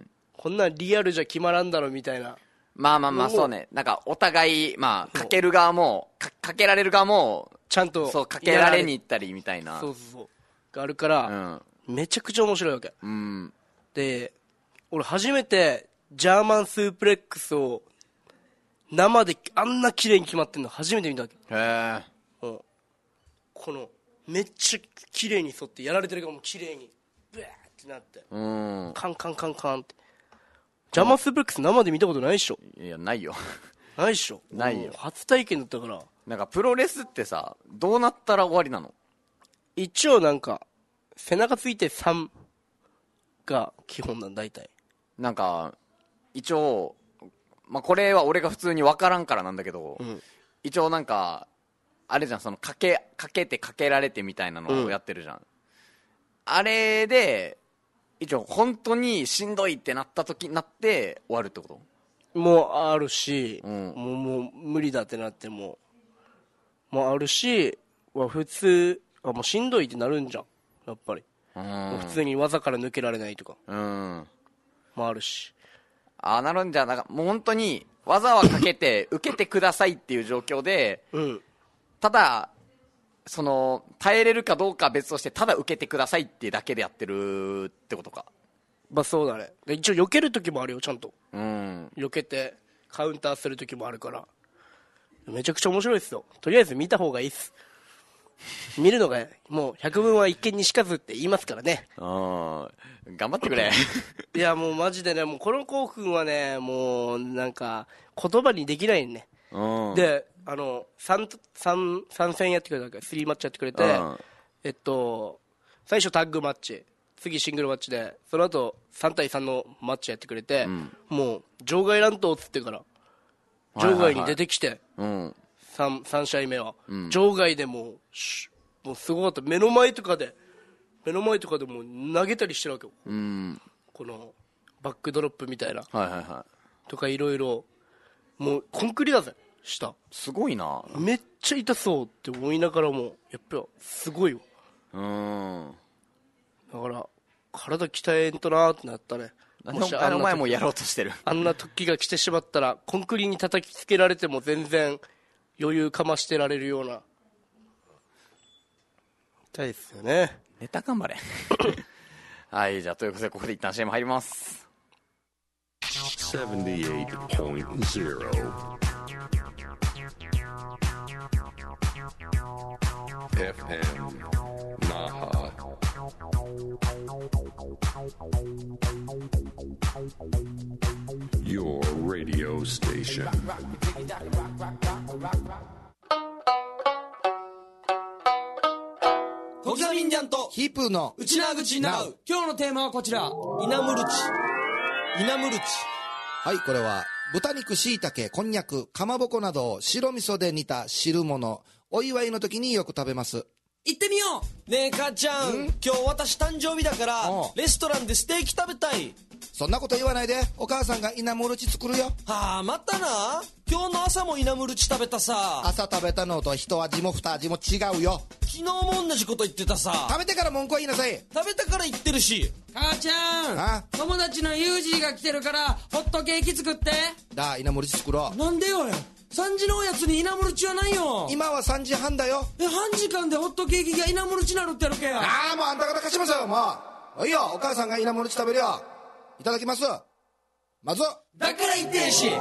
こんなんリアルじゃ決まらんだろみたいな。 まあまあまあそうねなんかお互いまあかける側も か, かけられる側もちゃんとそうかけられに行ったりみたいなそうそうそうがあるから、うん、めちゃくちゃ面白いわけ、 うん、 で俺初めてジャーマンスープレックスを生であんな綺麗に決まってんの初めて見たわけ。 へえ、 うん、このめっちゃ綺麗に沿ってやられてる側も綺麗にブワーってなって、 うん、 カンカンカンカンってジャーマンスープレックス生で見たことないっしょ。 いやないよないっしょ。 ないよ初体験だったから。 なんかプロレスってさどうなったら終わりなの。 一応なんか背中ついてさんが基本なん大体なんか一応まあ、これは俺が普通に分からんからなんだけど、うん、一応なんかあれじゃんそのかけかけてかけられてみたいなのをやってるじゃん、うん、あれで一応本当にしんどいってなった時になって終わるってこともうあるし、うん、もうもう無理だってなってももうあるし普通あもうしんどいってなるんじゃんやっぱり、うん、普通に技から抜けられないとか、 うん、 もあるしああなるんじゃなんかもう本当に技はかけて受けてくださいっていう状況で、 うん、 ただその耐えれるかどうかは別としてただ受けてくださいっていうだけでやってるってことか。 まあそうだね。で一応避ける時もあるよちゃんと、 うん、 避けてカウンターする時もあるからめちゃくちゃ面白いですよ。とりあえず見た方がいいっす見るのがもう百聞は一見にしかずって言いますからね。 あ頑張ってくれいやもうマジでねもうこの興奮はねもうなんか言葉にできないね。であの 3, 3, 3戦やってくれたわけスリーマッチやってくれてえっと最初タッグマッチ次シングルマッチでその後さん対さんのマッチやってくれて、うん、もう場外乱闘っつってから場外に出てきて、 はいはいはい、うん、 3, 3試合目は、 うん、 場外でもうもうすごかった。目の前とかで目の前とかでも投げたりしてるわけよ、 うん、 このバックドロップみたいな、 はいはいはい、 とかいろいろもうコンクリだぜ下すごいな。 めっちゃ痛そうって思いながらもやっぱすごいわ。 うんだから体鍛えんとなーってなったね。 もしあの前もやろうとしてるあんな時が来てしまったらコンクリに叩きつけられても全然余裕かましてられるような痛いですよね。 ネタ頑張れはいじゃあということでここで一旦 シーエム 入ります。 ななじゅうはちてんゼロ エフエム Naha Your radio station 小刻みんにゃんとヒープーの内縄口なう。今日のテーマはこちら、イナムルチイナムルチ。 はい、これは豚肉、椎茸、こんにゃく、かまぼこなどを白味噌で煮た汁物、お祝いの時によく食べます。 行ってみよう。ねえ母ちゃん、今日私誕生日だからレストランでステーキ食べたい。 そんなこと言わないで、お母さんがイナムルチ作るよ。 はあ、またな。今日の朝もイナムルチ食べたさ。 朝食べたのと一味も二味も違うよ。 昨日も同じこと言ってたさ。 食べてから文句は言いなさい。 食べたから言ってるし。 母ちゃん、友達のユージーが来てるからホットケーキ作って。 だあ、イナムルチ作ろう。 なんでよ。さんじのおやつにイナムルチはないよ。 今はさんじはんだよ。 え、半時間でホットケーキがイナムルチなるってやるけや。 ああ、もうあんた方貸しますよ、もう。いいよ、お母さんがイナムルチ食べるよ。いただきます。まずだから言ってんし。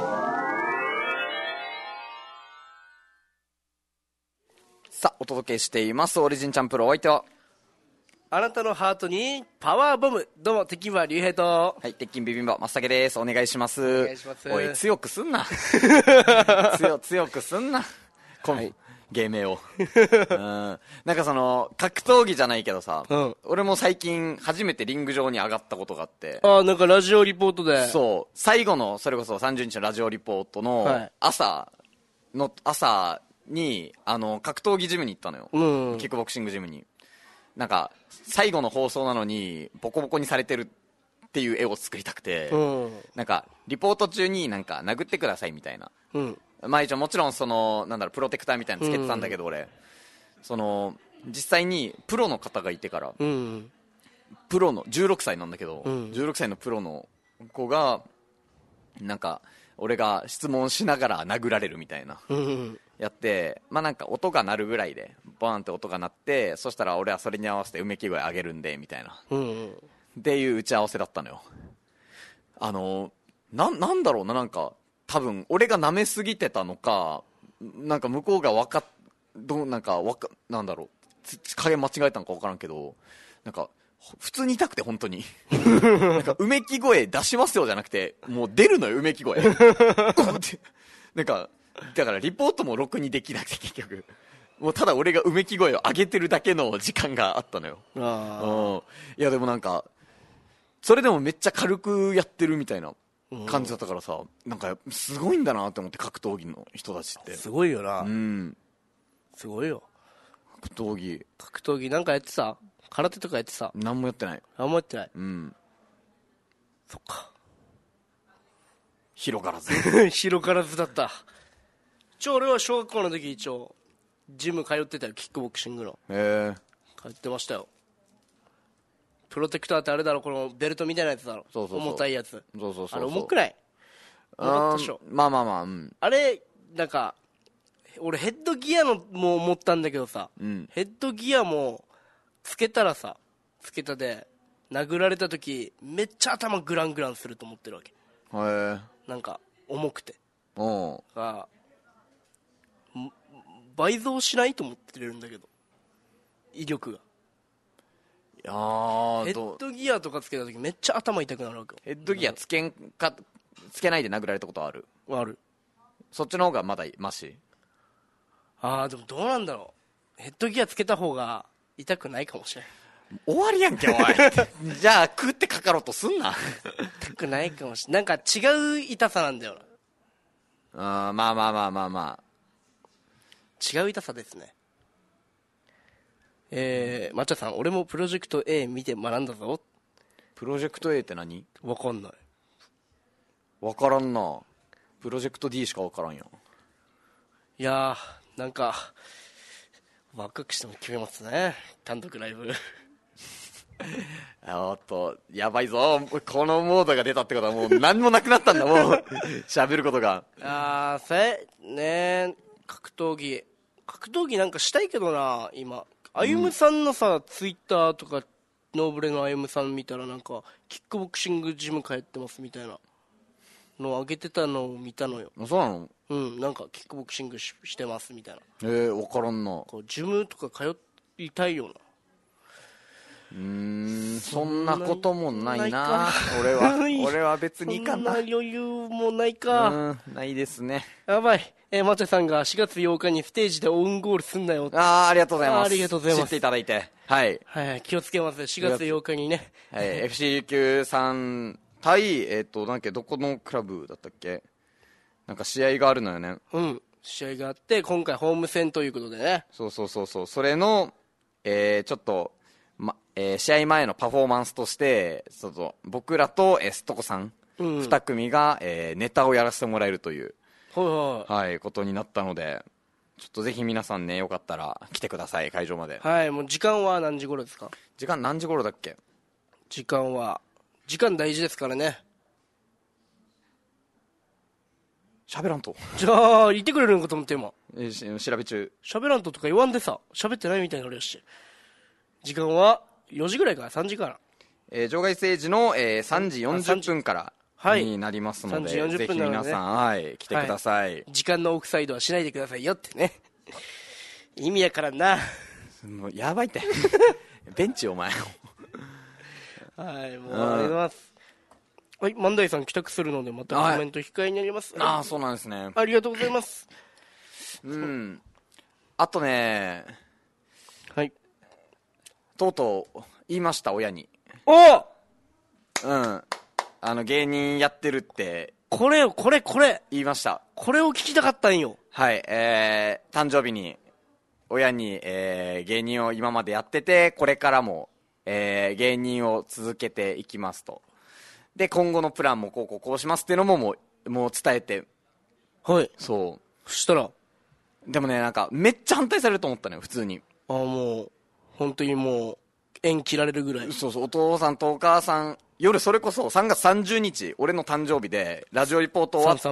さあ、お届けしていますオリジンチャンプル、お相手はあなたのハートにパワーボム。どうも、敵は竜兵と、 はい、鉄筋ビビンバ松茸です。お願いします。 お願いします。 おい、強くすんな強強くすんなこの、はい、芸名をうん、なんかその格闘技じゃないけどさ、うん、俺も最近初めてリング上に上がったことがあって。 ああ、なんかラジオリポートで。 そう、最後のそれこそさんじゅうにちのラジオリポートの朝の、朝にあの格闘技ジムに行ったのよ、うん、キックボクシングジムに。なんか最後の放送なのにボコボコにされてるっていう絵を作りたくて、うん、なんかリポート中になんか殴ってくださいみたいな、うん、まあ一応もちろんそのなんだろう、プロテクターみたいなのつけてたんだけど、うん、俺その実際にプロの方がいてから、うん、プロのじゅうろくさいなんだけど、うん、じゅうろくさいのプロの子がなんか俺が質問しながら殴られるみたいな、うん、やって、まあなんか音が鳴るぐらいでバーンって音が鳴って、そしたら俺はそれに合わせてうめき声上げるんでみたいな、うん、っていう打ち合わせだったのよ。あのな、なんだろうな、なんか多分俺が舐めすぎてたのか、なんか向こうがわかどうなんかわかなんだろう、加減間違えたのか分からんけど、なんか普通に痛くて本当になんかうめき声出しますよじゃなくて、もう出るのよ、うめき声なんかだからリポートもろくにできなくて、結局もうただ俺がうめき声を上げてるだけの時間があったのよ。あ、いやでもなんかそれでもめっちゃ軽くやってるみたいな感じだったからさ、なんかすごいんだなって思って、格闘技の人たちってすごいよな。うん、 すごいよ。 格闘技格闘技なんかやってさ、空手とかやってさ。 何もやってない。 何もやってない。 うん、 そっか、 広がらず広がらずだった。一応俺は小学校の時一応ジム通ってたよ、キックボクシングの。へえ、通ってましたよ。プロテクターってあれだろ、このベルトみたいなやつだろ。そうそうそう、重たいやつ。そうそうそうそう、あれ重くない？重ったでしょ。 まあまあまあ、うん、 あれなんか俺ヘッドギアのも思ったんだけどさ、うん、ヘッドギアもつけたらさ、つけたで殴られた時めっちゃ頭グラングランすると思ってるわけ。へえ。なんか重くて、おが倍増しないと思ってるんだけど、威力が。いやー、ヘッドギアとかつけた時めっちゃ頭痛くなるわけよ。 ヘッドギアつけんかつけないで殴られたことある？ ある。 そっちの方がまだマシ？ ああ、でもどうなんだろう、ヘッドギアつけた方が痛くないかもしれない。 終わりやんけおいじゃあ食ってかかろうとすんな痛くないかもしれない。なんか違う痛さなんだよな。あ、まあまあまあまあまあ、違う痛さですね。えー、抹茶さん、俺もプロジェクト A 見て学んだぞ。 プロジェクト A って何？ わかんない。 わからんな。プロジェクト D しかわからんよ。 いやー、なんかワクワクしても決めますね、単独ライブおっとやばいぞ、このモードが出たってことはもう何もなくなったんだもう喋ることが。 あー、せね、格闘技格闘技なんかしたいけどな。今歩夢さんのさ、うん、ツイッターとかノーブレの歩夢さん見たら、なんかキックボクシングジム通ってますみたいなのを上げてたのを見たのよ。 そうなの？ うん、なんかキックボクシング し, してますみたいな。 えー、分からんな。 こうジムとか通いたいような。 うーん、そんなこともないな俺は俺は別にいかんな。 そんな余裕もないか。 うん、ないですね。 やばい。 えー、マチャさんがしがつようかにステージでオウンゴールすんなよ。 ああ、ありがとうございます。 ありがとうございます。 知っていただいて。はい。 はい、気をつけます。しがつようかにね。 はい、エフシー 琉球さん対、えっと、なんかどこのクラブだったっけ、なんか試合があるのよね。 うん。試合があって、今回ホーム戦ということでね。 そうそうそうそう。それの、えー、ちょっと、ま、えー、試合前のパフォーマンスとして、ちょっと僕らとエストコさん、うん、に組が、えー、ネタをやらせてもらえるという、 はいはい。 はい、ことになったので、ちょっとぜひ皆さんね、よかったら来てください、会場まで。 はい、もう時間は何時頃ですか？ 時間何時頃だっけ？ 時間は、時間大事ですからね。 喋らんと。 じゃあ、言ってくれるんかと思って今。 えー、調べ中。 喋らんととか言わんでさ、喋ってないみたいになるやし。時間はよじぐらいからさんじから。 えー、場外政治の、えー、さんじよんじゅっぷんからになりますので、はい、ぜひ皆さん、はい、来てください、はい。 時間のオフサイドはしないでくださいよってね。意味やからんな。 もうやばいって。ベンチお前。 はい、もうありがとうございます。はい、万代さん帰宅するのでまたコメント控えになります。 ああ、そうなんですね。 ありがとうございます。 うん。あとね、 はい。 とうとう言いました、親に。 おっ、 うん。あの、芸人やってるって。 これよ、これ、これ。 言いました。 これを聞きたかったんよ。 はい、えー、誕生日に、親に、えー、芸人を今までやってて、これからも、えー、芸人を続けていきますと。で、今後のプランもこうこうこうしますっていうのももう、もう伝えて。 はい。 そう。 そしたらでもね、なんか、めっちゃ反対されると思ったのよ、普通に。 ああ、もう、本当にもう、縁切られるぐらい。 そうそう、お父さんとお母さん、夜それこそさんがつさんじゅうにち、俺の誕生日で、ラジオリポート終わって、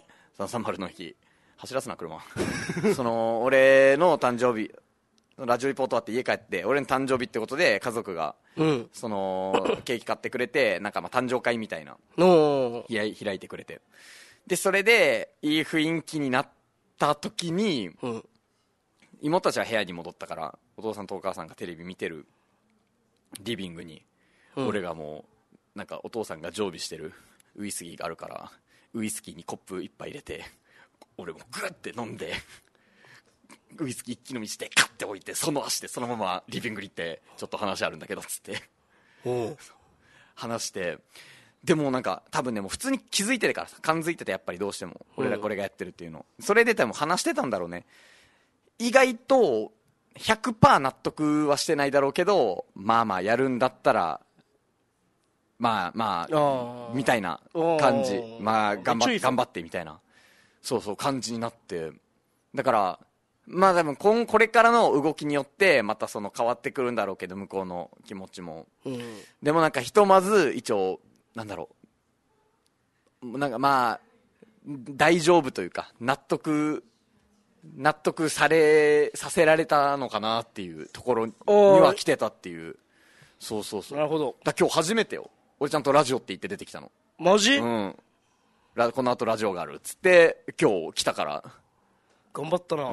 さんさんまるの日。走らすな、車。その、俺の誕生日、ラジオリポート終わって家帰って、俺の誕生日ってことで、家族が、 うん、 その、ケーキ買ってくれて、なんかまあ誕生会みたいな、 の開いてくれて。で、それで、いい雰囲気になった時に、うん、妹たちは部屋に戻ったから、お父さんとお母さんがテレビ見てるリビングに、うん、俺がもう、なんかお父さんが常備してるウイスキーがあるから、ウイスキーにコップ一杯入れて、俺もグッて飲んで、ウイスキー一気飲みしてカッて置いて、その足でそのままリビングに行って、ちょっと話あるんだけどっつって話して、でもなんか多分ね、もう普通に気づいてるから、感づいてて、やっぱりどうしても俺らこれがやってるっていうの、それで多分話してたんだろうね。意外と ひゃくパーセント 納得はしてないだろうけど、まあまあやるんだったらまあまあみたいな感じ、まあ頑張っ頑張ってみたいな、そうそう感じになって、だからまあ多分今これからの動きによってまたその変わってくるんだろうけど、向こうの気持ちも、うん、でもなんかひとまず一応なんだろう、なんかまあ大丈夫というか、納得納得されさせられたのかなっていうところには来てたっていう。そうそうそう。 なるほど。 だ今日初めてよ、俺ちゃんとラジオって言って出てきたの。 マジ？ うん。ラこの後ラジオがあるっつって今日来たから。 頑張ったな。うん。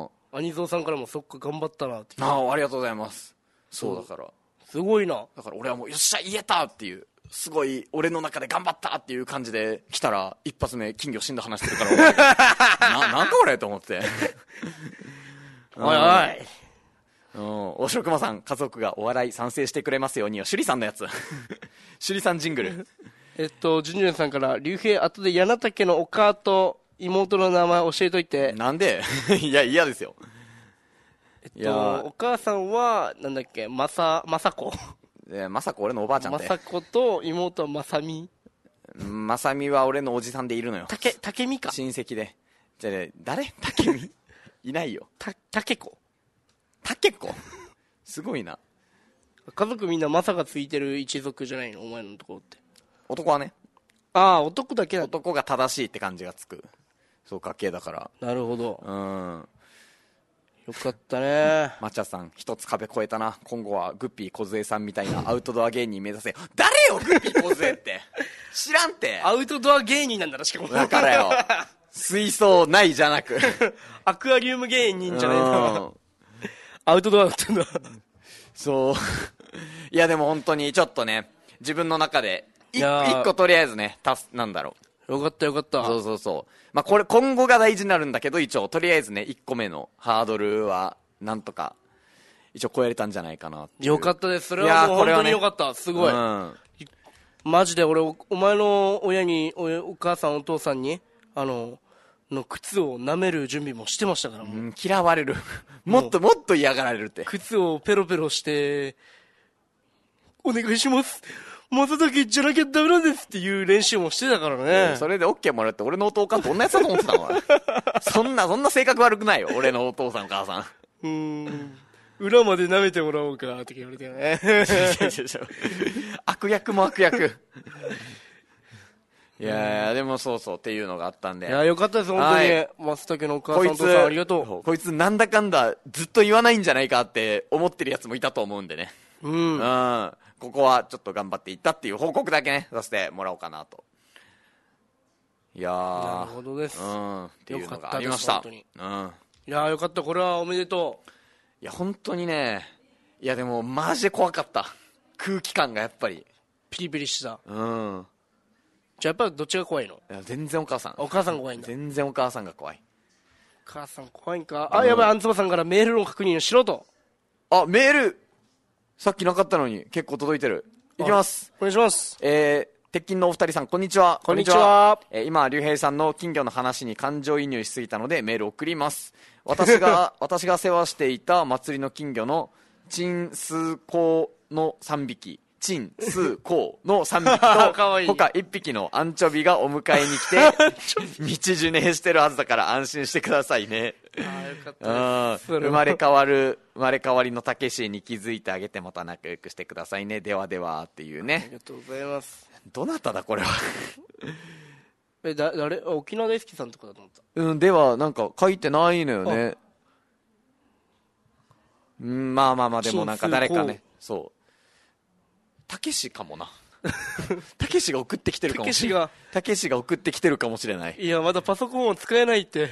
兄蔵さんからもそっか頑張ったなって。 ああ、ありがとうございます。そうだから。 すごいな。 だから俺はもうよっしゃ言えたっていう。すごい俺の中で頑張ったっていう感じで来たら、一発目金魚死んだ話してるからな, なんか俺と思っておいおい、 うん、大城熊さん、家族がお笑い賛成してくれますようには、趣里さんのやつ趣里さんジングルえっとジュニアさんから、竜兵後で柳竹のお母と妹の名前教えといて。 なんでいや嫌ですよ。 えっとお母さんはなんだっけ、まさまさこえー、まさこ俺のおばあちゃんって。 まさこと妹はまさみ。 まさみは俺のおじさんでいるのよ。 たけ、たけみか。 親戚で。じゃあ、ね、誰たけみいないよ。 た、たけこ。 たけこすごいな。 家族みんなまさがついてる一族じゃないの、お前のところって。 男はね。 ああ、男だけだ。 男が正しいって感じがつく。そう、家系だから。 なるほど。 うん。 よかったね。 マチャさん、一つ壁越えたな。今後はグッピー小杖さんみたいなアウトドア芸人目指せよ。誰よグッピー小杖って知らんて。 アウトドア芸人なんだろ、しかも。 だからよ、水槽ないじゃなくアクアリウム芸人じゃないの。アウトドアだったんだ。 そういやでも本当にちょっとね、自分の中で一個とりあえずね、たすなんだろう、 よかったよかった。 そうそうそう。まあこれ今後が大事になるんだけど、一応とりあえずね、いっこめのハードルはなんとか一応超えれたんじゃないかなっていう。 よかったです。それはもう本当によかった。ね、すごい。うん、マジで俺 お, お前の親に お, お母さんお父さんにあのの靴を舐める準備もしてましたからもう、うん、 嫌われるもっともっと嫌がられるって。 靴をペロペロしてお願いします松崎じゃなきゃダメなんですっていう練習もしてたからね。 それで OK もらって俺のお父さんと同じやつだと思ってたのそんなそんな性格悪くないよ俺のお父さんお母さん。うーん裏まで舐めてもらおうかって言われたよね悪役も悪役いやいやでもそうそうっていうのがあったんで、 いやよかったです本当に、はい、松茸のお母さんお父さんありがとう。 こいつなんだかんだずっと言わないんじゃないかって思ってるやつもいたと思うんでね、うん、うんここはちょっと頑張っていったっていう報告だけねさせてもらおうかなと。いやーなるほどです、 うん、っていうのがありました。 うん、いやーよかった。これはおめでとう。 いや本当にね、いやでもマジで怖かった。空気感がやっぱりピリピリした。 うん。 じゃあやっぱりどっちが怖いの？ いや全然お母さん。 お母さん怖いんだ。 全然お母さんが怖い。 お母さん怖いんか。あ、やばい、あんつばさんからメールの確認をしろと。 あ、メールさっきなかったのに結構届いてる。いきます。 お願いします。 えー鉄筋のお二人さんこんにちは。 こんにちは。 えー、今竜兵さんの金魚の話に感情移入しすぎたのでメールを送ります。私が私が世話していた祭りの金魚のチンスーコーのさんびき、チンスーコーのさんびきと他いっぴきのアンチョビがお迎えに来て道ジュネしてるはずだから安心してくださいね。 あーよかったです。 生まれ変わる生まれ変わりのたけしに気づいてあげてまた仲良くしてくださいね。ではではっていうね。 ありがとうございます。 どなただこれはえだ誰沖縄大好きさんとかだと思った。 うんではなんか書いてないのよね。うんまあまあまあでもなんか誰かねそうたけしかもなたけしが送ってきてるかもしれない。たけしが送ってきてるかもしれない。 いやまだパソコンを使えないって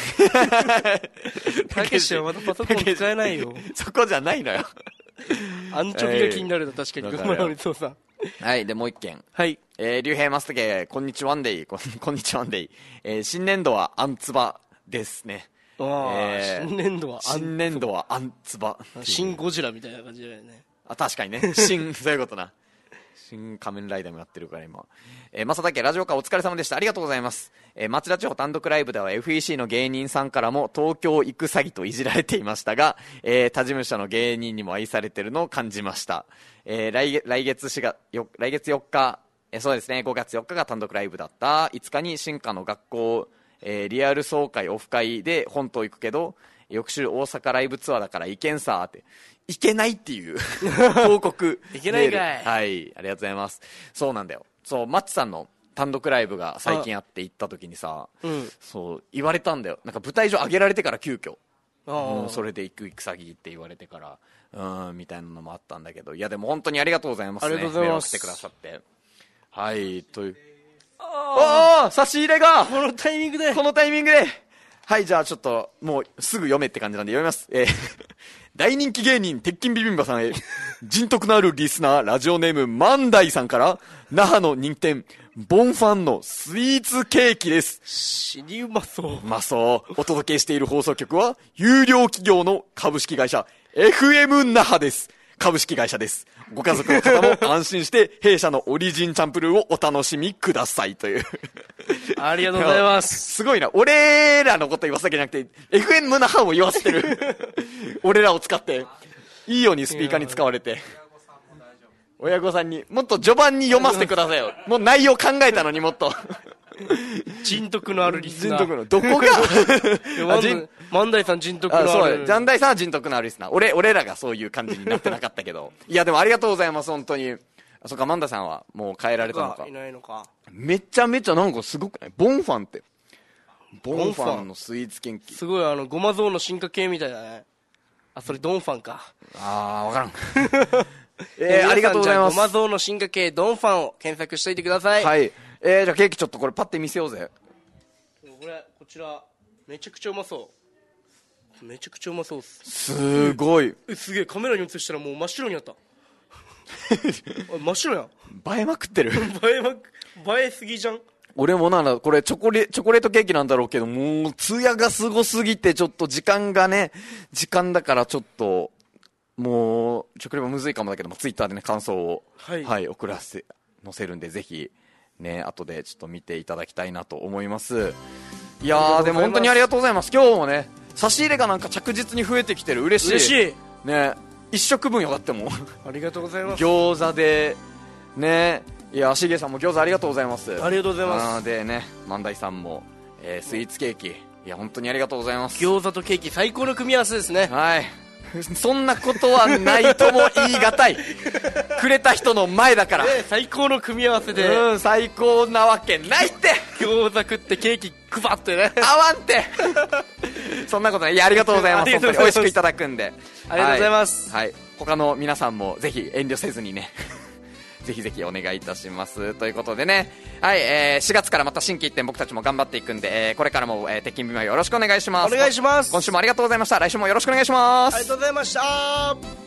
たけしはまだパソコン使えないよそこじゃないのよアンチョビが気になるの、えー、確かに群馬の光さん。 はいでもう一件。 はいえー、竜兵マスタケこんにちはワンデイこんにちはワンデイ、えー、新年度はアンツバですね。 あえー、新年度は新年度はアンツバ新ゴジラみたいな感じだよね。 あ確かにね新そういうことな新仮面ライダーもやってるから今。えー、正竹ラジオカお疲れ様でした。ありがとうございます。えー、町田地方単独ライブでは エフイーシー の芸人さんからも東京行く詐欺といじられていましたが、えー、他事務所の芸人にも愛されてるのを感じました。えー、来, 来月しがよ来月よっか、えー、そうですねごがつよっかが単独ライブだった。いつかに新華の学校、えー、リアル総会オフ会で本島行くけど翌週大阪ライブツアーだから行けんさーっていけないっていう報告いけないかい。 はいありがとうございます。そうなんだよ。そうマッチさんの単独ライブが最近あって行った時にさ、うん、そう言われたんだよ。なんか舞台上上げられてから急遽うん、それで行く行く詐欺って言われてからうんみたいなのもあったんだけど、いやでも本当にありがとうございますね。 ありがとうございます。 メールを送ってくださってはいというああ差し入れがこのタイミングでこのタイミングではいじゃあちょっともうすぐ読めって感じなんで読みます。えー大人気芸人鉄筋ビビンバさんへ人徳のあるリスナーラジオネーム万代さんから那覇の人店ボンファンのスイーツケーキです。 死にうまそう。 うまそう。お届けしている放送局は有料企業の株式会社 エフエム 那覇です。株式会社です。ご家族の方も安心して弊社のオリジンチャンプルーをお楽しみくださいというありがとうございます。 すごいな。俺らのこと言わせたわけじゃなくて エフエム 那覇を言わせてる俺らを使っていいようにスピーカーに使われて親御さんにもっと序盤に読ませてくださいよ。もう内容考えたのにもっと人徳のあるリスナー。 人徳のどこが万代さん人徳のある。 そう万代さんは人徳のあるリスナー。俺俺らがそういう感じになってなかったけどいやでもありがとうございます本当に。あそっか万代さんはもう変えられたのか。 いないのか。 めちゃめちゃなんかすごくない？ボンファンってボンファンのスイーツ研究すごいあのごま像の進化系みたいだね。あそれドンファンか。 ああ分からんえー、ありがとうございます。 ごま像の進化系ドンファンを検索しておいてください。 はい。えー、じゃあケーキちょっとこれパッて見せようぜ。 これこちらめちゃくちゃうまそう。めちゃくちゃうまそうっす。 すごい。 えすげえカメラに映したらもう真っ白になった真っ白やん。 映えまくってる映えまく映えすぎじゃん。 俺もならこれチョコレチョコレートケーキなんだろうけど、もうツヤがすごすぎてちょっと時間がね時間だからちょっともう食レポむずいかもだけども、ツイッターでね感想を、はいはい、送らせ載せるんで、ぜひね後でちょっと見ていただきたいなと思います。いやーでも本当にありがとうございます。今日もね差し入れがなんか着実に増えてきてる。嬉しい嬉しいね。一食分よだってもありがとうございます。 餃子でね。いやしげさんも餃子ありがとうございます。 ありがとうございます。 でね万代さんも、えー、スイーツケーキ、いや本当にありがとうございます。 餃子とケーキ最高の組み合わせですね。 はいそんなことはないとも言い難いくれた人の前だから、 ね、最高の組み合わせで、 うん最高なわけないって。 餃子食ってケーキ配ってね合わんってそんなことない。いやありがとうございます。本当に美味しくいただくんでありがとうございます。 はい、はい、他の皆さんもぜひ遠慮せずにねぜひぜひお願いいたしますということでね、はい、えー、しがつからまた新規一点僕たちも頑張っていくんで、えー、これからも、えー、鉄筋ビマよろしくお願いします。 お願いします。 今週もありがとうございました。来週もよろしくお願いします。 ありがとうございました。